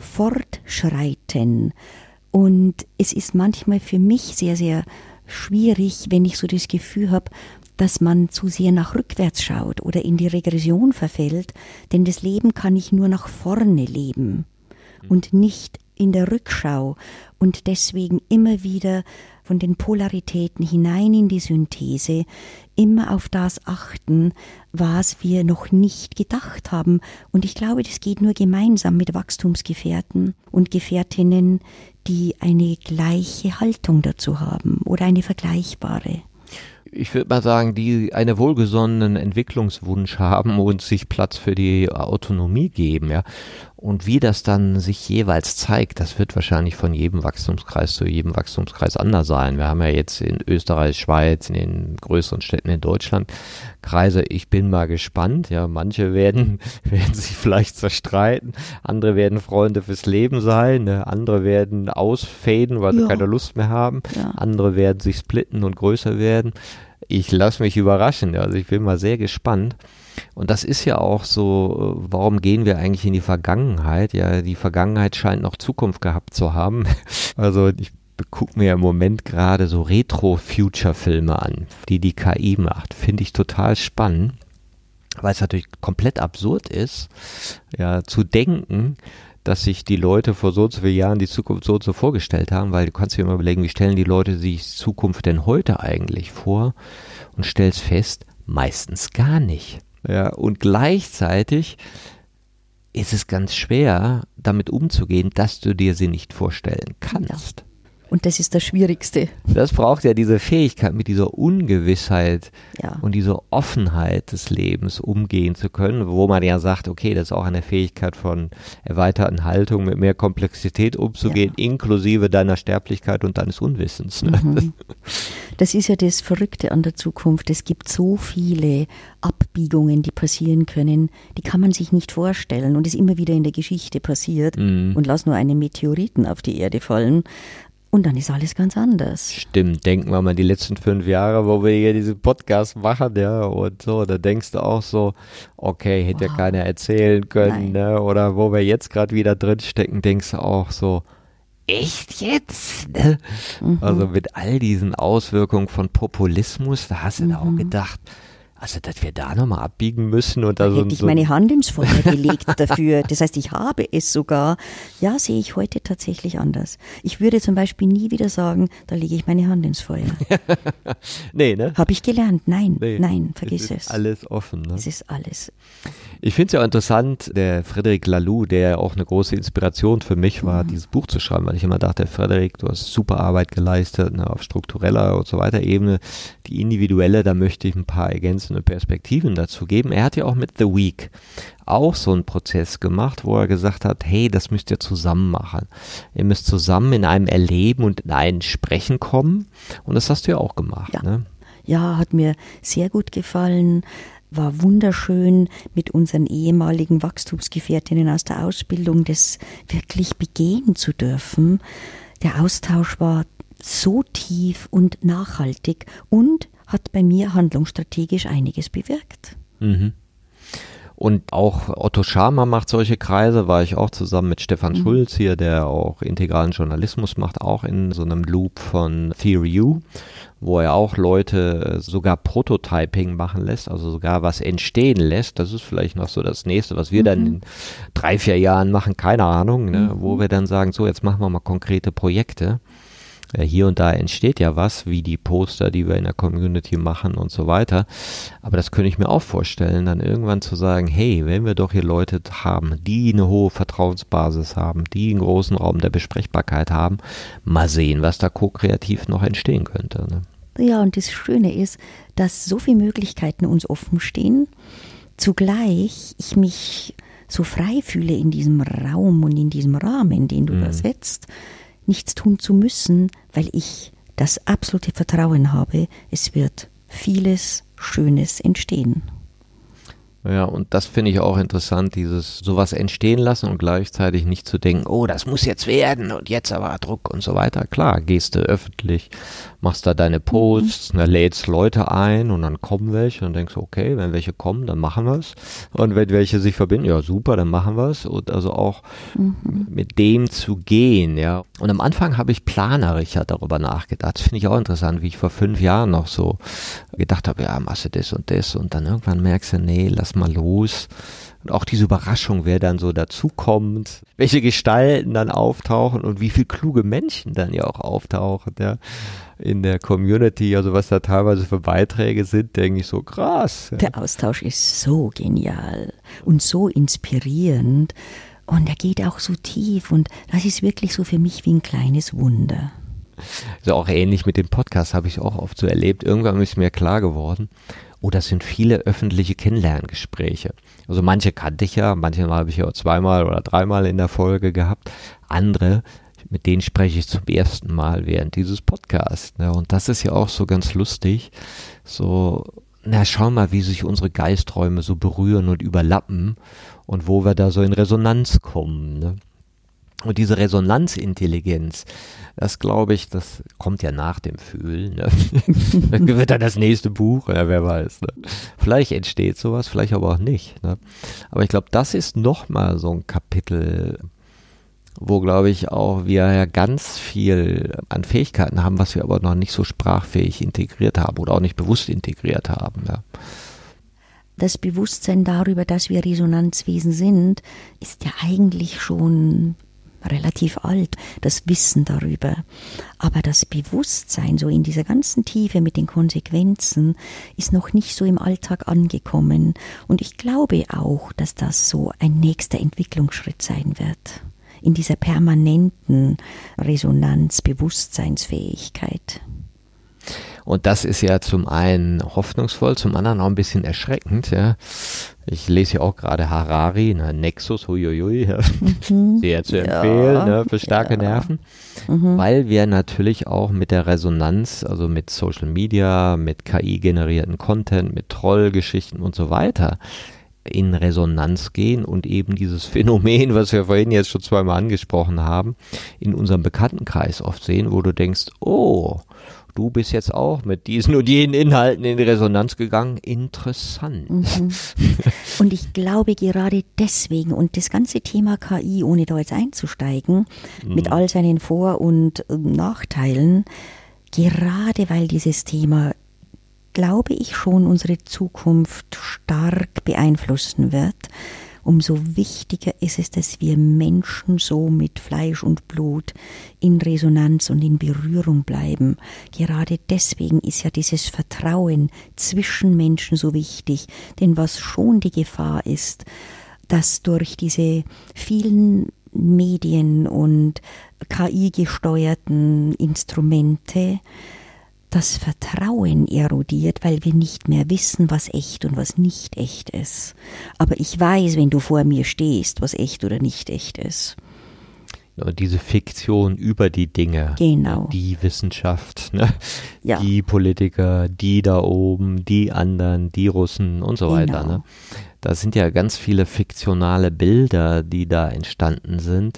fortschreiten. Und es ist manchmal für mich sehr, sehr schwierig, wenn ich so das Gefühl habe, dass man zu sehr nach rückwärts schaut oder in die Regression verfällt. Denn das Leben kann ich nur nach vorne leben und nicht in der Rückschau und deswegen immer wieder von den Polaritäten hinein in die Synthese, immer auf das achten, was wir noch nicht gedacht haben. Und ich glaube, das geht nur gemeinsam mit Wachstumsgefährten und Gefährtinnen, die eine gleiche Haltung dazu haben oder eine vergleichbare. Ich würde mal sagen, die einen wohlgesonnenen Entwicklungswunsch haben und sich Platz für die Autonomie geben, ja. Und wie das dann sich jeweils zeigt, das wird wahrscheinlich von jedem Wachstumskreis zu jedem Wachstumskreis anders sein. Wir haben ja jetzt in Österreich, Schweiz, in den größeren Städten in Deutschland Kreise. Ich bin mal gespannt, ja. Manche werden sich vielleicht zerstreiten, andere werden Freunde fürs Leben sein, ne? Andere werden ausfaden, weil sie keine Lust mehr haben. Ja. Andere werden sich splitten und größer werden. Ich lasse mich überraschen, also ich bin mal sehr gespannt. Und das ist ja auch so, warum gehen wir eigentlich in die Vergangenheit? Ja, die Vergangenheit scheint noch Zukunft gehabt zu haben. Also ich gucke mir im Moment gerade so Retro-Future-Filme an, die KI macht. Finde ich total spannend, weil es natürlich komplett absurd ist, ja, zu denken, dass sich die Leute vor so und so vielen Jahren die Zukunft so und so vorgestellt haben, weil du kannst dir immer überlegen, wie stellen die Leute sich Zukunft denn heute eigentlich vor und stellst fest, meistens gar nicht. Ja, und gleichzeitig ist es ganz schwer, damit umzugehen, dass du dir sie nicht vorstellen kannst. Ja. Und das ist das Schwierigste. Das braucht ja diese Fähigkeit, mit dieser Ungewissheit und dieser Offenheit des Lebens umgehen zu können, wo man ja sagt, okay, das ist auch eine Fähigkeit von erweiterten Haltung, mit mehr Komplexität umzugehen, inklusive deiner Sterblichkeit und deines Unwissens. Ne? Das ist ja das Verrückte an der Zukunft. Es gibt so viele Abbiegungen, die passieren können, die kann man sich nicht vorstellen und ist immer wieder in der Geschichte passiert. Und lass nur einen Meteoriten auf die Erde fallen. Und dann ist alles ganz anders. Stimmt, denken wir mal die letzten 5 Jahre, wo wir hier diesen Podcast machen, ja, und so, da denkst du auch so, okay, hätte ja keiner erzählen können, ne? Oder wo wir jetzt gerade wieder drin stecken, denkst du auch so, echt jetzt? Ne? Also mit all diesen Auswirkungen von Populismus, da hast du da auch gedacht, also, dass wir da nochmal abbiegen müssen. Und da hätte ich meine Hand ins Feuer gelegt dafür. Das heißt, ich habe es sogar. Ja, sehe ich heute tatsächlich anders. Ich würde zum Beispiel nie wieder sagen, da lege ich meine Hand ins Feuer. Nee, ne? Habe ich gelernt. Nein, vergiss es. Es ist alles offen, ne? Es ist alles. Ich finde es ja auch interessant, der Frédéric Laloux, der ja auch eine große Inspiration für mich war, dieses Buch zu schreiben, weil ich immer dachte, Frédéric, du hast super Arbeit geleistet, ne, auf struktureller und so weiter Ebene. Die individuelle, da möchte ich ein paar ergänzende Perspektiven dazu geben. Er hat ja auch mit The Week auch so einen Prozess gemacht, wo er gesagt hat, hey, das müsst ihr zusammen machen. Ihr müsst zusammen in einem Erleben und in ein Sprechen kommen. Und das hast du ja auch gemacht. Ja, ne? Ja, hat mir sehr gut gefallen. War wunderschön, mit unseren ehemaligen Wachstumsgefährtinnen aus der Ausbildung das wirklich begehen zu dürfen. Der Austausch war so tief und nachhaltig und hat bei mir handlungsstrategisch einiges bewirkt. Und auch Otto Scharmer macht solche Kreise, war ich auch zusammen mit Stefan Schulz hier, der auch integralen Journalismus macht, auch in so einem Loop von Theory U, wo er auch Leute sogar Prototyping machen lässt, also sogar was entstehen lässt. Das ist vielleicht noch so das Nächste, was wir dann in 3-4 Jahren machen, keine Ahnung, ne, wo wir dann sagen, so jetzt machen wir mal konkrete Projekte. Hier und da entsteht ja was, wie die Poster, die wir in der Community machen und so weiter. Aber das könnte ich mir auch vorstellen, dann irgendwann zu sagen, hey, wenn wir doch hier Leute haben, die eine hohe Vertrauensbasis haben, die einen großen Raum der Besprechbarkeit haben, mal sehen, was da ko-kreativ noch entstehen könnte. Ne? Ja, und das Schöne ist, dass so viele Möglichkeiten uns offen stehen, zugleich ich mich so frei fühle in diesem Raum und in diesem Rahmen, den du da setzt, nichts tun zu müssen, weil ich das absolute Vertrauen habe, es wird vieles Schönes entstehen. Ja, und das finde ich auch interessant, dieses sowas entstehen lassen und gleichzeitig nicht zu denken, oh, das muss jetzt werden und jetzt aber Druck und so weiter. Klar, gehst du öffentlich, machst da deine Posts, lädst Leute ein und dann kommen welche und denkst, okay, wenn welche kommen, dann machen wir es. Und wenn welche sich verbinden, ja super, dann machen wir es. Und also auch mit dem zu gehen, ja. Und am Anfang habe ich planerischer darüber nachgedacht. Das finde ich auch interessant, wie ich vor 5 Jahren noch so gedacht habe, ja, machst du das und das und dann irgendwann merkst du, nee, lass mal los. Und auch diese Überraschung, wer dann so dazukommt, welche Gestalten dann auftauchen und wie viele kluge Menschen dann ja auch auftauchen, ja, in der Community, also was da teilweise für Beiträge sind, denke ich so krass. Ja. Der Austausch ist so genial und so inspirierend und er geht auch so tief und das ist wirklich so für mich wie ein kleines Wunder. Also auch ähnlich mit dem Podcast habe ich auch oft so erlebt. Irgendwann ist mir klar geworden, oh, das sind viele öffentliche Kennenlerngespräche. Also manche kannte ich ja, manche habe ich ja auch 2-mal oder 3-mal in der Folge gehabt. Andere, mit denen spreche ich zum ersten Mal während dieses Podcasts. Ne? Und das ist ja auch so ganz lustig. So, na schau mal, wie sich unsere Geisträume so berühren und überlappen und wo wir da so in Resonanz kommen. Ne? Und diese Resonanzintelligenz, das glaube ich, das kommt ja nach dem Fühlen. Ne? Dann wird dann das nächste Buch, ja, wer weiß. Ne? Vielleicht entsteht sowas, vielleicht aber auch nicht. Ne? Aber ich glaube, das ist nochmal so ein Kapitel, wo, glaube ich, auch wir ja ganz viel an Fähigkeiten haben, was wir aber noch nicht so sprachfähig integriert haben oder auch nicht bewusst integriert haben. Ja. Das Bewusstsein darüber, dass wir Resonanzwesen sind, ist ja eigentlich schon relativ alt, das Wissen darüber. Aber das Bewusstsein, so in dieser ganzen Tiefe mit den Konsequenzen, ist noch nicht so im Alltag angekommen. Und ich glaube auch, dass das so ein nächster Entwicklungsschritt sein wird. In dieser permanenten Resonanz, Bewusstseinsfähigkeit. Und das ist ja zum einen hoffnungsvoll, zum anderen auch ein bisschen erschreckend. Ja. Ich lese ja auch gerade Harari, Nexus, huiuiui, ja. Sehr zu empfehlen, ne, für starke Nerven. Weil wir natürlich auch mit der Resonanz, also mit Social Media, mit KI-generierten Content, mit Trollgeschichten und so weiter, in Resonanz gehen und eben dieses Phänomen, was wir vorhin jetzt schon 2-mal angesprochen haben, in unserem Bekanntenkreis oft sehen, wo du denkst, oh, du bist jetzt auch mit diesen und jenen Inhalten in Resonanz gegangen. Interessant. Und ich glaube gerade deswegen und das ganze Thema KI, ohne da jetzt einzusteigen, mit all seinen Vor- und Nachteilen, gerade weil dieses Thema, glaube ich, schon unsere Zukunft stark beeinflussen wird, umso wichtiger ist es, dass wir Menschen so mit Fleisch und Blut in Resonanz und in Berührung bleiben. Gerade deswegen ist ja dieses Vertrauen zwischen Menschen so wichtig, denn was schon die Gefahr ist, dass durch diese vielen Medien und KI-gesteuerten Instrumente das Vertrauen erodiert, weil wir nicht mehr wissen, was echt und was nicht echt ist. Aber ich weiß, wenn du vor mir stehst, was echt oder nicht echt ist. Und diese Fiktion über die Dinge, genau. Die Wissenschaft, ne? Ja. Die Politiker, die da oben, die anderen, die Russen und so weiter. Ne? Da sind ja ganz viele fiktionale Bilder, die da entstanden sind.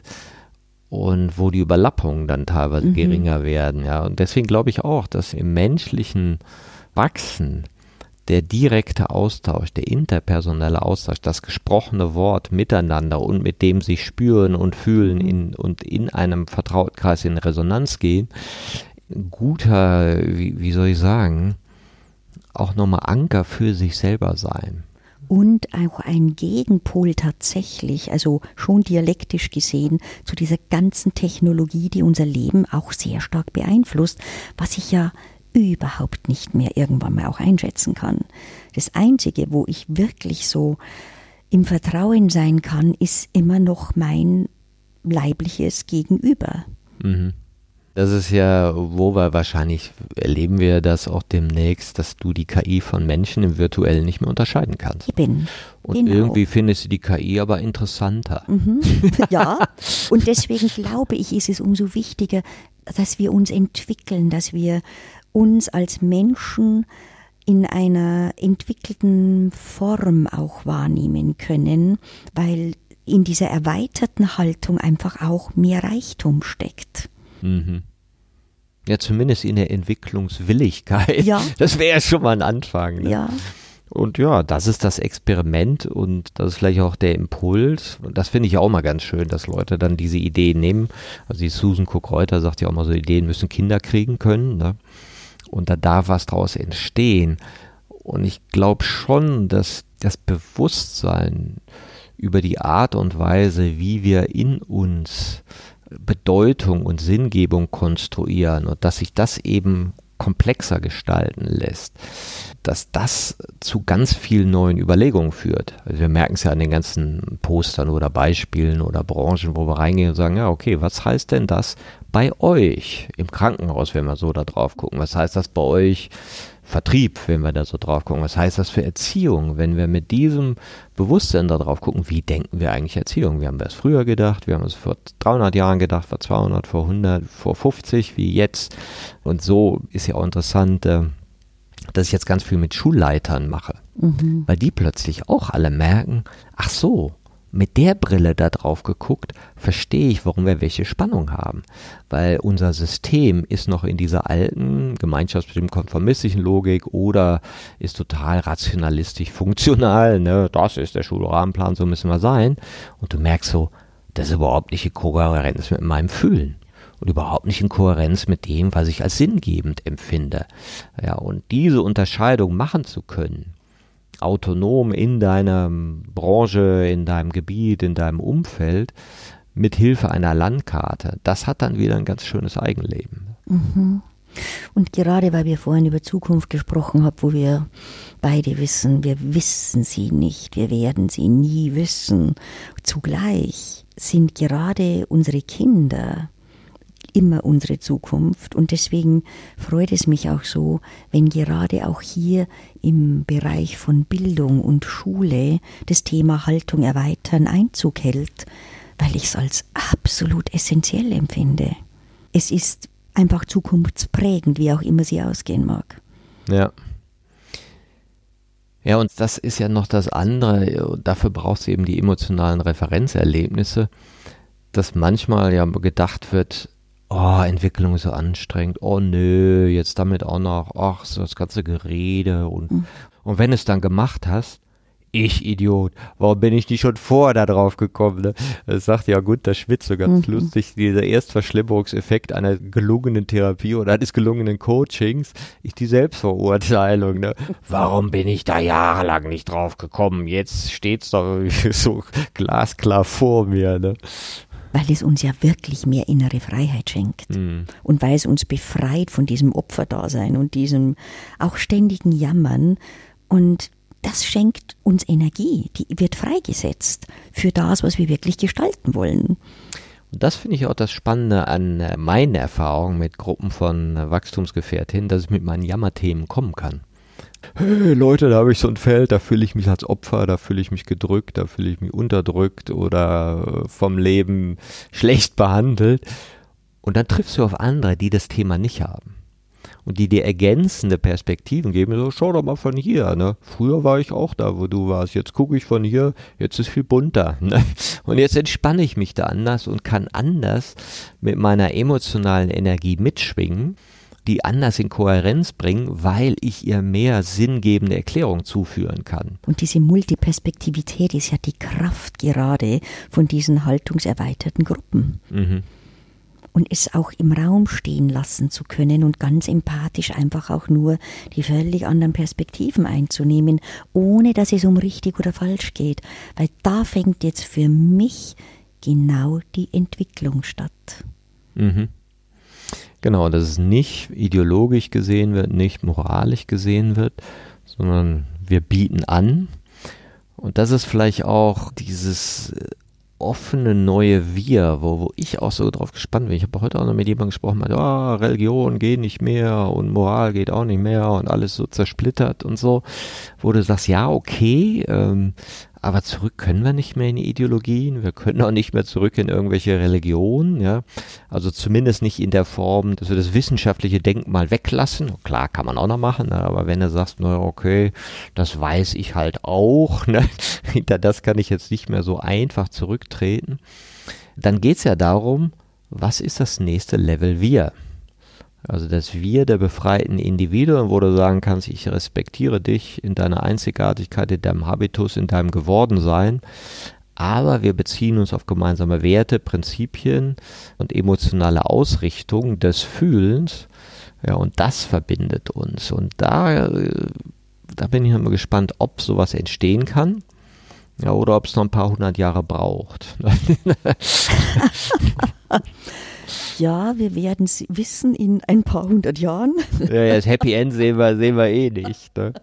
Und wo die Überlappungen dann teilweise geringer werden, ja. Und deswegen glaube ich auch, dass im menschlichen Wachsen der direkte Austausch, der interpersonelle Austausch, das gesprochene Wort miteinander und mit dem sich spüren und fühlen und in einem Vertrautenkreis in Resonanz gehen, ein guter, wie soll ich sagen, auch nochmal Anker für sich selber sein. Und auch ein Gegenpol tatsächlich, also schon dialektisch gesehen, zu dieser ganzen Technologie, die unser Leben auch sehr stark beeinflusst, was ich ja überhaupt nicht mehr irgendwann mal auch einschätzen kann. Das Einzige, wo ich wirklich so im Vertrauen sein kann, ist immer noch mein leibliches Gegenüber. Das ist ja, wo wir wahrscheinlich erleben wir das auch demnächst, dass du die KI von Menschen im Virtuellen nicht mehr unterscheiden kannst. Eben. Und Genau. irgendwie findest du die KI aber interessanter. Ja, und deswegen glaube ich, ist es umso wichtiger, dass wir uns entwickeln, dass wir uns als Menschen in einer entwickelten Form auch wahrnehmen können, weil in dieser erweiterten Haltung einfach auch mehr Reichtum steckt. Mhm. Ja, zumindest in der Entwicklungswilligkeit. Ja. Das wäre ja schon mal ein Anfang. Ne? Ja. Und ja, das ist das Experiment und das ist vielleicht auch der Impuls. Und das finde ich auch mal ganz schön, dass Leute dann diese Ideen nehmen. Also die Susan Cook-Reuter sagt ja auch mal so, Ideen müssen Kinder kriegen können. Ne? Und da darf was draus entstehen. Und ich glaube schon, dass das Bewusstsein über die Art und Weise, wie wir in uns Bedeutung und Sinngebung konstruieren und dass sich das eben komplexer gestalten lässt, dass das zu ganz vielen neuen Überlegungen führt. Also wir merken es ja an den ganzen Postern oder Beispielen oder Branchen, wo wir reingehen und sagen, ja okay, was heißt denn das bei euch im Krankenhaus, wenn wir so da drauf gucken? Was heißt das bei euch Vertrieb, wenn wir da so drauf gucken? Was heißt das für Erziehung, wenn wir mit diesem Bewusstsein da drauf gucken? Wie denken wir eigentlich Erziehung? Wir haben das früher gedacht, wir haben es vor 300 Jahren gedacht, vor 200, vor 100, vor 50, wie jetzt. Und so ist ja auch interessant, dass ich jetzt ganz viel mit Schulleitern mache, weil die plötzlich auch alle merken, ach so, mit der Brille da drauf geguckt, verstehe ich, warum wir welche Spannung haben. Weil unser System ist noch in dieser alten, gemeinschaftsbestimmten, konformistischen Logik oder ist total rationalistisch funktional. Ne? Das ist der Schulrahmenplan, so müssen wir sein. Und du merkst so, das ist überhaupt nicht in Kohärenz mit meinem Fühlen. Und überhaupt nicht in Kohärenz mit dem, was ich als sinngebend empfinde. Ja, und diese Unterscheidung machen zu können, autonom in deiner Branche, in deinem Gebiet, in deinem Umfeld, mit Hilfe einer Landkarte, das hat dann wieder ein ganz schönes Eigenleben. Und gerade weil wir vorhin über Zukunft gesprochen haben, wo wir beide wissen, wir wissen sie nicht, wir werden sie nie wissen. Zugleich sind gerade unsere Kinder immer unsere Zukunft und deswegen freut es mich auch so, wenn gerade auch hier im Bereich von Bildung und Schule das Thema Haltung erweitern Einzug hält, weil ich es als absolut essentiell empfinde. Es ist einfach zukunftsprägend, wie auch immer sie ausgehen mag. Ja. Ja, und das ist ja noch das andere, dafür brauchst du eben die emotionalen Referenzerlebnisse, dass manchmal ja gedacht wird, oh, Entwicklung ist so anstrengend, oh nö, jetzt damit auch noch, ach, so das ganze Gerede und wenn du es dann gemacht hast, ich Idiot, warum bin ich nicht schon vorher da drauf gekommen? Ne? Das sagt ja Gunter Schmidt so ganz lustig, dieser Erstverschlimmerungseffekt einer gelungenen Therapie oder eines gelungenen Coachings ist die Selbstverurteilung. Ne? Warum bin ich da jahrelang nicht drauf gekommen? Jetzt steht's doch so glasklar vor mir. Ne? Weil es uns ja wirklich mehr innere Freiheit schenkt und weil es uns befreit von diesem Opferdasein und diesem auch ständigen Jammern und das schenkt uns Energie, die wird freigesetzt für das, was wir wirklich gestalten wollen. Und das finde ich auch das Spannende an meinen Erfahrungen mit Gruppen von Wachstumsgefährtinnen, dass ich mit meinen Jammerthemen kommen kann. Hey Leute, da habe ich so ein Feld, da fühle ich mich als Opfer, da fühle ich mich gedrückt, da fühle ich mich unterdrückt oder vom Leben schlecht behandelt. Und dann triffst du auf andere, die das Thema nicht haben. Und die dir ergänzende Perspektiven geben, so schau doch mal von hier, ne? Früher war ich auch da, wo du warst, jetzt gucke ich von hier, jetzt ist viel bunter, ne? Und jetzt entspanne ich mich da anders und kann anders mit meiner emotionalen Energie mitschwingen, die anders in Kohärenz bringen, weil ich ihr mehr sinngebende Erklärung zuführen kann. Und diese Multiperspektivität ist ja die Kraft gerade von diesen haltungserweiterten Gruppen. Und es auch im Raum stehen lassen zu können und ganz empathisch einfach auch nur die völlig anderen Perspektiven einzunehmen, ohne dass es um richtig oder falsch geht. Weil da fängt jetzt für mich genau die Entwicklung statt. Genau, dass es nicht ideologisch gesehen wird, nicht moralisch gesehen wird, sondern wir bieten an. Und das ist vielleicht auch dieses offene neue Wir, wo ich auch so drauf gespannt bin. Ich habe heute auch noch mit jemandem gesprochen, Religion geht nicht mehr und Moral geht auch nicht mehr und alles so zersplittert und so, wo du sagst, ja, okay, aber zurück können wir nicht mehr in die Ideologien, wir können auch nicht mehr zurück in irgendwelche Religionen, ja, also zumindest nicht in der Form, dass wir das wissenschaftliche Denken mal weglassen, klar kann man auch noch machen, ne? Aber wenn du sagst, na okay, das weiß ich halt auch, ne? Hinter das kann ich jetzt nicht mehr so einfach zurücktreten, dann geht's ja darum, was ist das nächste Level Wir? Also das Wir der befreiten Individuen, wo du sagen kannst, ich respektiere dich in deiner Einzigartigkeit, in deinem Habitus, in deinem Gewordensein, aber wir beziehen uns auf gemeinsame Werte, Prinzipien und emotionale Ausrichtung des Fühlens, ja, und das verbindet uns. Und da bin ich immer gespannt, ob sowas entstehen kann. Ja, oder ob es noch ein paar 100 Jahre braucht. Ja, wir werden es wissen in ein paar 100 Jahren. Ja, das Happy End sehen wir eh nicht. Ne?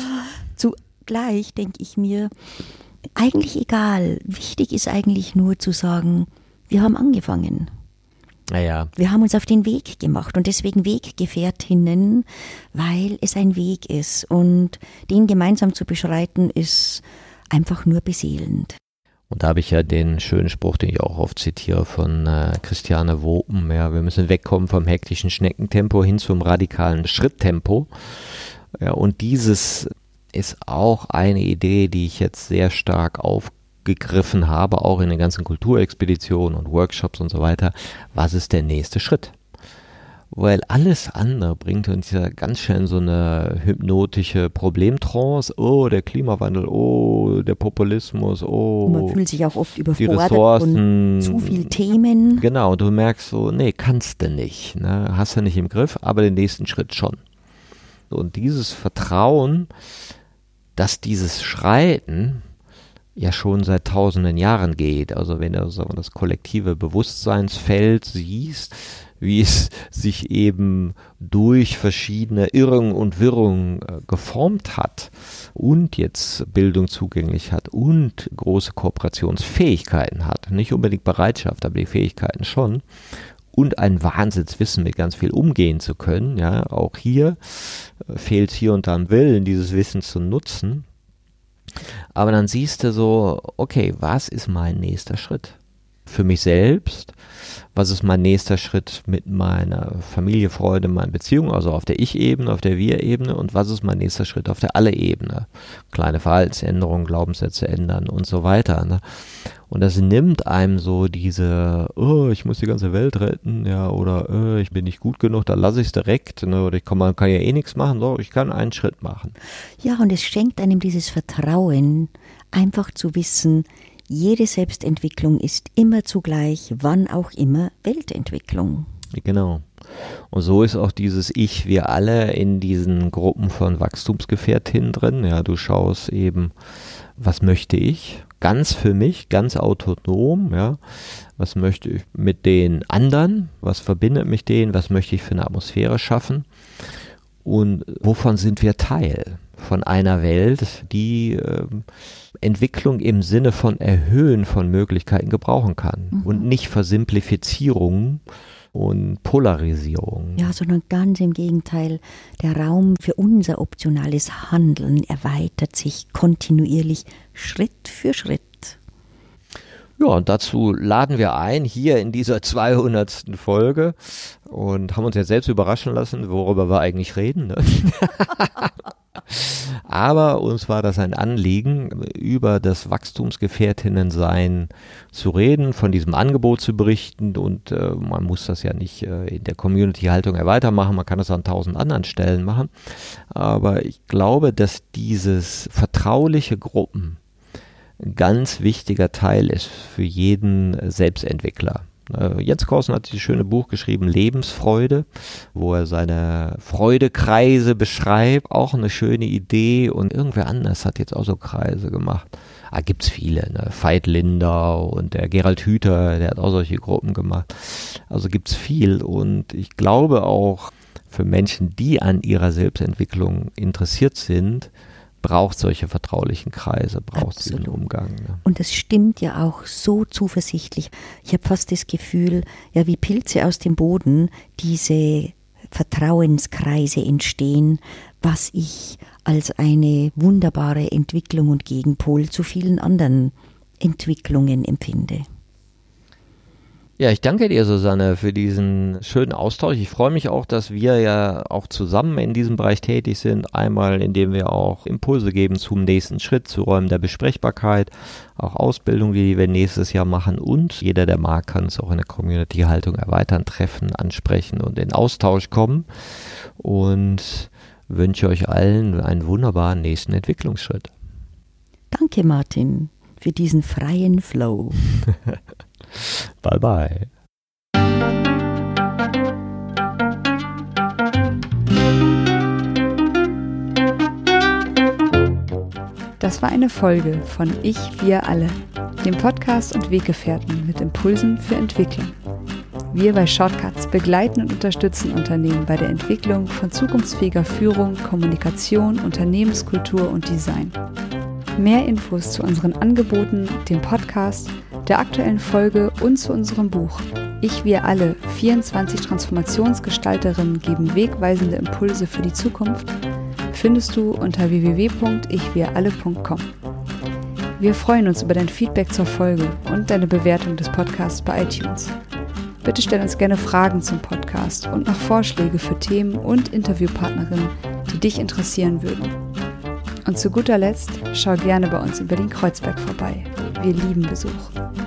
Zugleich denke ich mir, eigentlich egal. Wichtig ist eigentlich nur zu sagen, wir haben angefangen. Naja. Wir haben uns auf den Weg gemacht und deswegen Weggefährtinnen, weil es ein Weg ist. Und den gemeinsam zu beschreiten, ist einfach nur beseelend. Und da habe ich ja den schönen Spruch, den ich auch oft zitiere, von Christiane Wopen. Ja, wir müssen wegkommen vom hektischen Schneckentempo hin zum radikalen Schritttempo. Ja, und dieses ist auch eine Idee, die ich jetzt sehr stark aufgegriffen habe, auch in den ganzen Kulturexpeditionen und Workshops und so weiter. Was ist der nächste Schritt? Weil alles andere bringt uns ja ganz schnell in so eine hypnotische Problemtrance. Oh, der Klimawandel, oh, der Populismus, oh. Und man fühlt sich auch oft überfordert die Ressourcen, und zu viel Themen. Genau, du merkst so, nee, kannst du nicht, ne? Hast du nicht im Griff, aber den nächsten Schritt schon. Und dieses Vertrauen, dass dieses Schreiten ja schon seit tausenden Jahren geht. Also wenn du das kollektive Bewusstseinsfeld siehst, wie es sich eben durch verschiedene Irrungen und Wirrungen geformt hat und jetzt Bildung zugänglich hat und große Kooperationsfähigkeiten hat. Nicht unbedingt Bereitschaft, aber die Fähigkeiten schon. Und ein Wahnsinnswissen, mit ganz viel umgehen zu können. Ja, auch hier fehlt hier und da ein Willen, dieses Wissen zu nutzen. Aber dann siehst du so, okay, was ist mein nächster Schritt? Für mich selbst, was ist mein nächster Schritt mit meiner Familie, Freude, meinen Beziehungen, also auf der Ich-Ebene, auf der Wir-Ebene, und was ist mein nächster Schritt auf der Alle-Ebene? Kleine Verhaltensänderungen, Glaubenssätze ändern und so weiter. Ne? Und das nimmt einem so diese, oh, ich muss die ganze Welt retten, ja, oder ich bin nicht gut genug, dann lasse ich es direkt, ne, oder man kann ja eh nichts machen, so, ich kann einen Schritt machen. Ja, und es schenkt einem dieses Vertrauen, einfach zu wissen, jede Selbstentwicklung ist immer zugleich, wann auch immer, Weltentwicklung. Genau. Und so ist auch dieses Ich, wir alle in diesen Gruppen von Wachstumsgefährtinnen drin. Ja, du schaust eben, was möchte ich? Ganz für mich, ganz autonom, ja. Was möchte ich mit den anderen? Was verbindet mich denen? Was möchte ich für eine Atmosphäre schaffen? Und wovon sind wir Teil? Von einer Welt, die Entwicklung im Sinne von Erhöhen von Möglichkeiten gebrauchen kann und nicht Versimplifizierung und Polarisierung. Ja, sondern ganz im Gegenteil, der Raum für unser optionales Handeln erweitert sich kontinuierlich Schritt für Schritt. Ja, und dazu laden wir ein, hier in dieser 200. Folge, und haben uns jetzt selbst überraschen lassen, worüber wir eigentlich reden. Ne? Aber uns war das ein Anliegen, über das Wachstumsgefährtinnensein zu reden, von diesem Angebot zu berichten, und man muss das ja nicht in der Community-Haltung weitermachen, man kann das an 1000 anderen Stellen machen. Aber ich glaube, dass dieses vertrauliche Gruppen ein ganz wichtiger Teil ist für jeden Selbstentwickler. Jens Korsen hat dieses schöne Buch geschrieben, Lebensfreude, wo er seine Freudekreise beschreibt. Auch eine schöne Idee, und irgendwer anders hat jetzt auch so Kreise gemacht. Gibt's viele, ne? Veit Lindau und der Gerald Hüther, der hat auch solche Gruppen gemacht. Also gibt's viel, und ich glaube auch für Menschen, die an ihrer Selbstentwicklung interessiert sind, braucht solche vertraulichen Kreise, braucht diesen Umgang. Ne? Und es stimmt ja auch so zuversichtlich. Ich habe fast das Gefühl, ja, wie Pilze aus dem Boden, diese Vertrauenskreise entstehen, was ich als eine wunderbare Entwicklung und Gegenpol zu vielen anderen Entwicklungen empfinde. Ja, ich danke dir, Susanne, für diesen schönen Austausch. Ich freue mich auch, dass wir ja auch zusammen in diesem Bereich tätig sind. Einmal, indem wir auch Impulse geben zum nächsten Schritt, zu Räumen der Besprechbarkeit, auch Ausbildung, die wir nächstes Jahr machen. Und jeder, der mag, kann es auch in der Community-Haltung erweitern, treffen, ansprechen und in Austausch kommen. Und wünsche euch allen einen wunderbaren nächsten Entwicklungsschritt. Danke, Martin, für diesen freien Flow. Bye, bye. Das war eine Folge von Ich, wir alle, dem Podcast und Weggefährten mit Impulsen für Entwicklung. Wir bei Shortcuts begleiten und unterstützen Unternehmen bei der Entwicklung von zukunftsfähiger Führung, Kommunikation, Unternehmenskultur und Design. Mehr Infos zu unseren Angeboten, dem Podcast, der aktuellen Folge und zu unserem Buch Ich, wir alle, 24 Transformationsgestalterinnen geben wegweisende Impulse für die Zukunft, findest du unter www.ichwiralle.com. Wir freuen uns über dein Feedback zur Folge und deine Bewertung des Podcasts bei iTunes. Bitte stell uns gerne Fragen zum Podcast und noch Vorschläge für Themen und Interviewpartnerinnen, die dich interessieren würden. Und zu guter Letzt, schau gerne bei uns in Berlin-Kreuzberg vorbei. Wir lieben Besuch.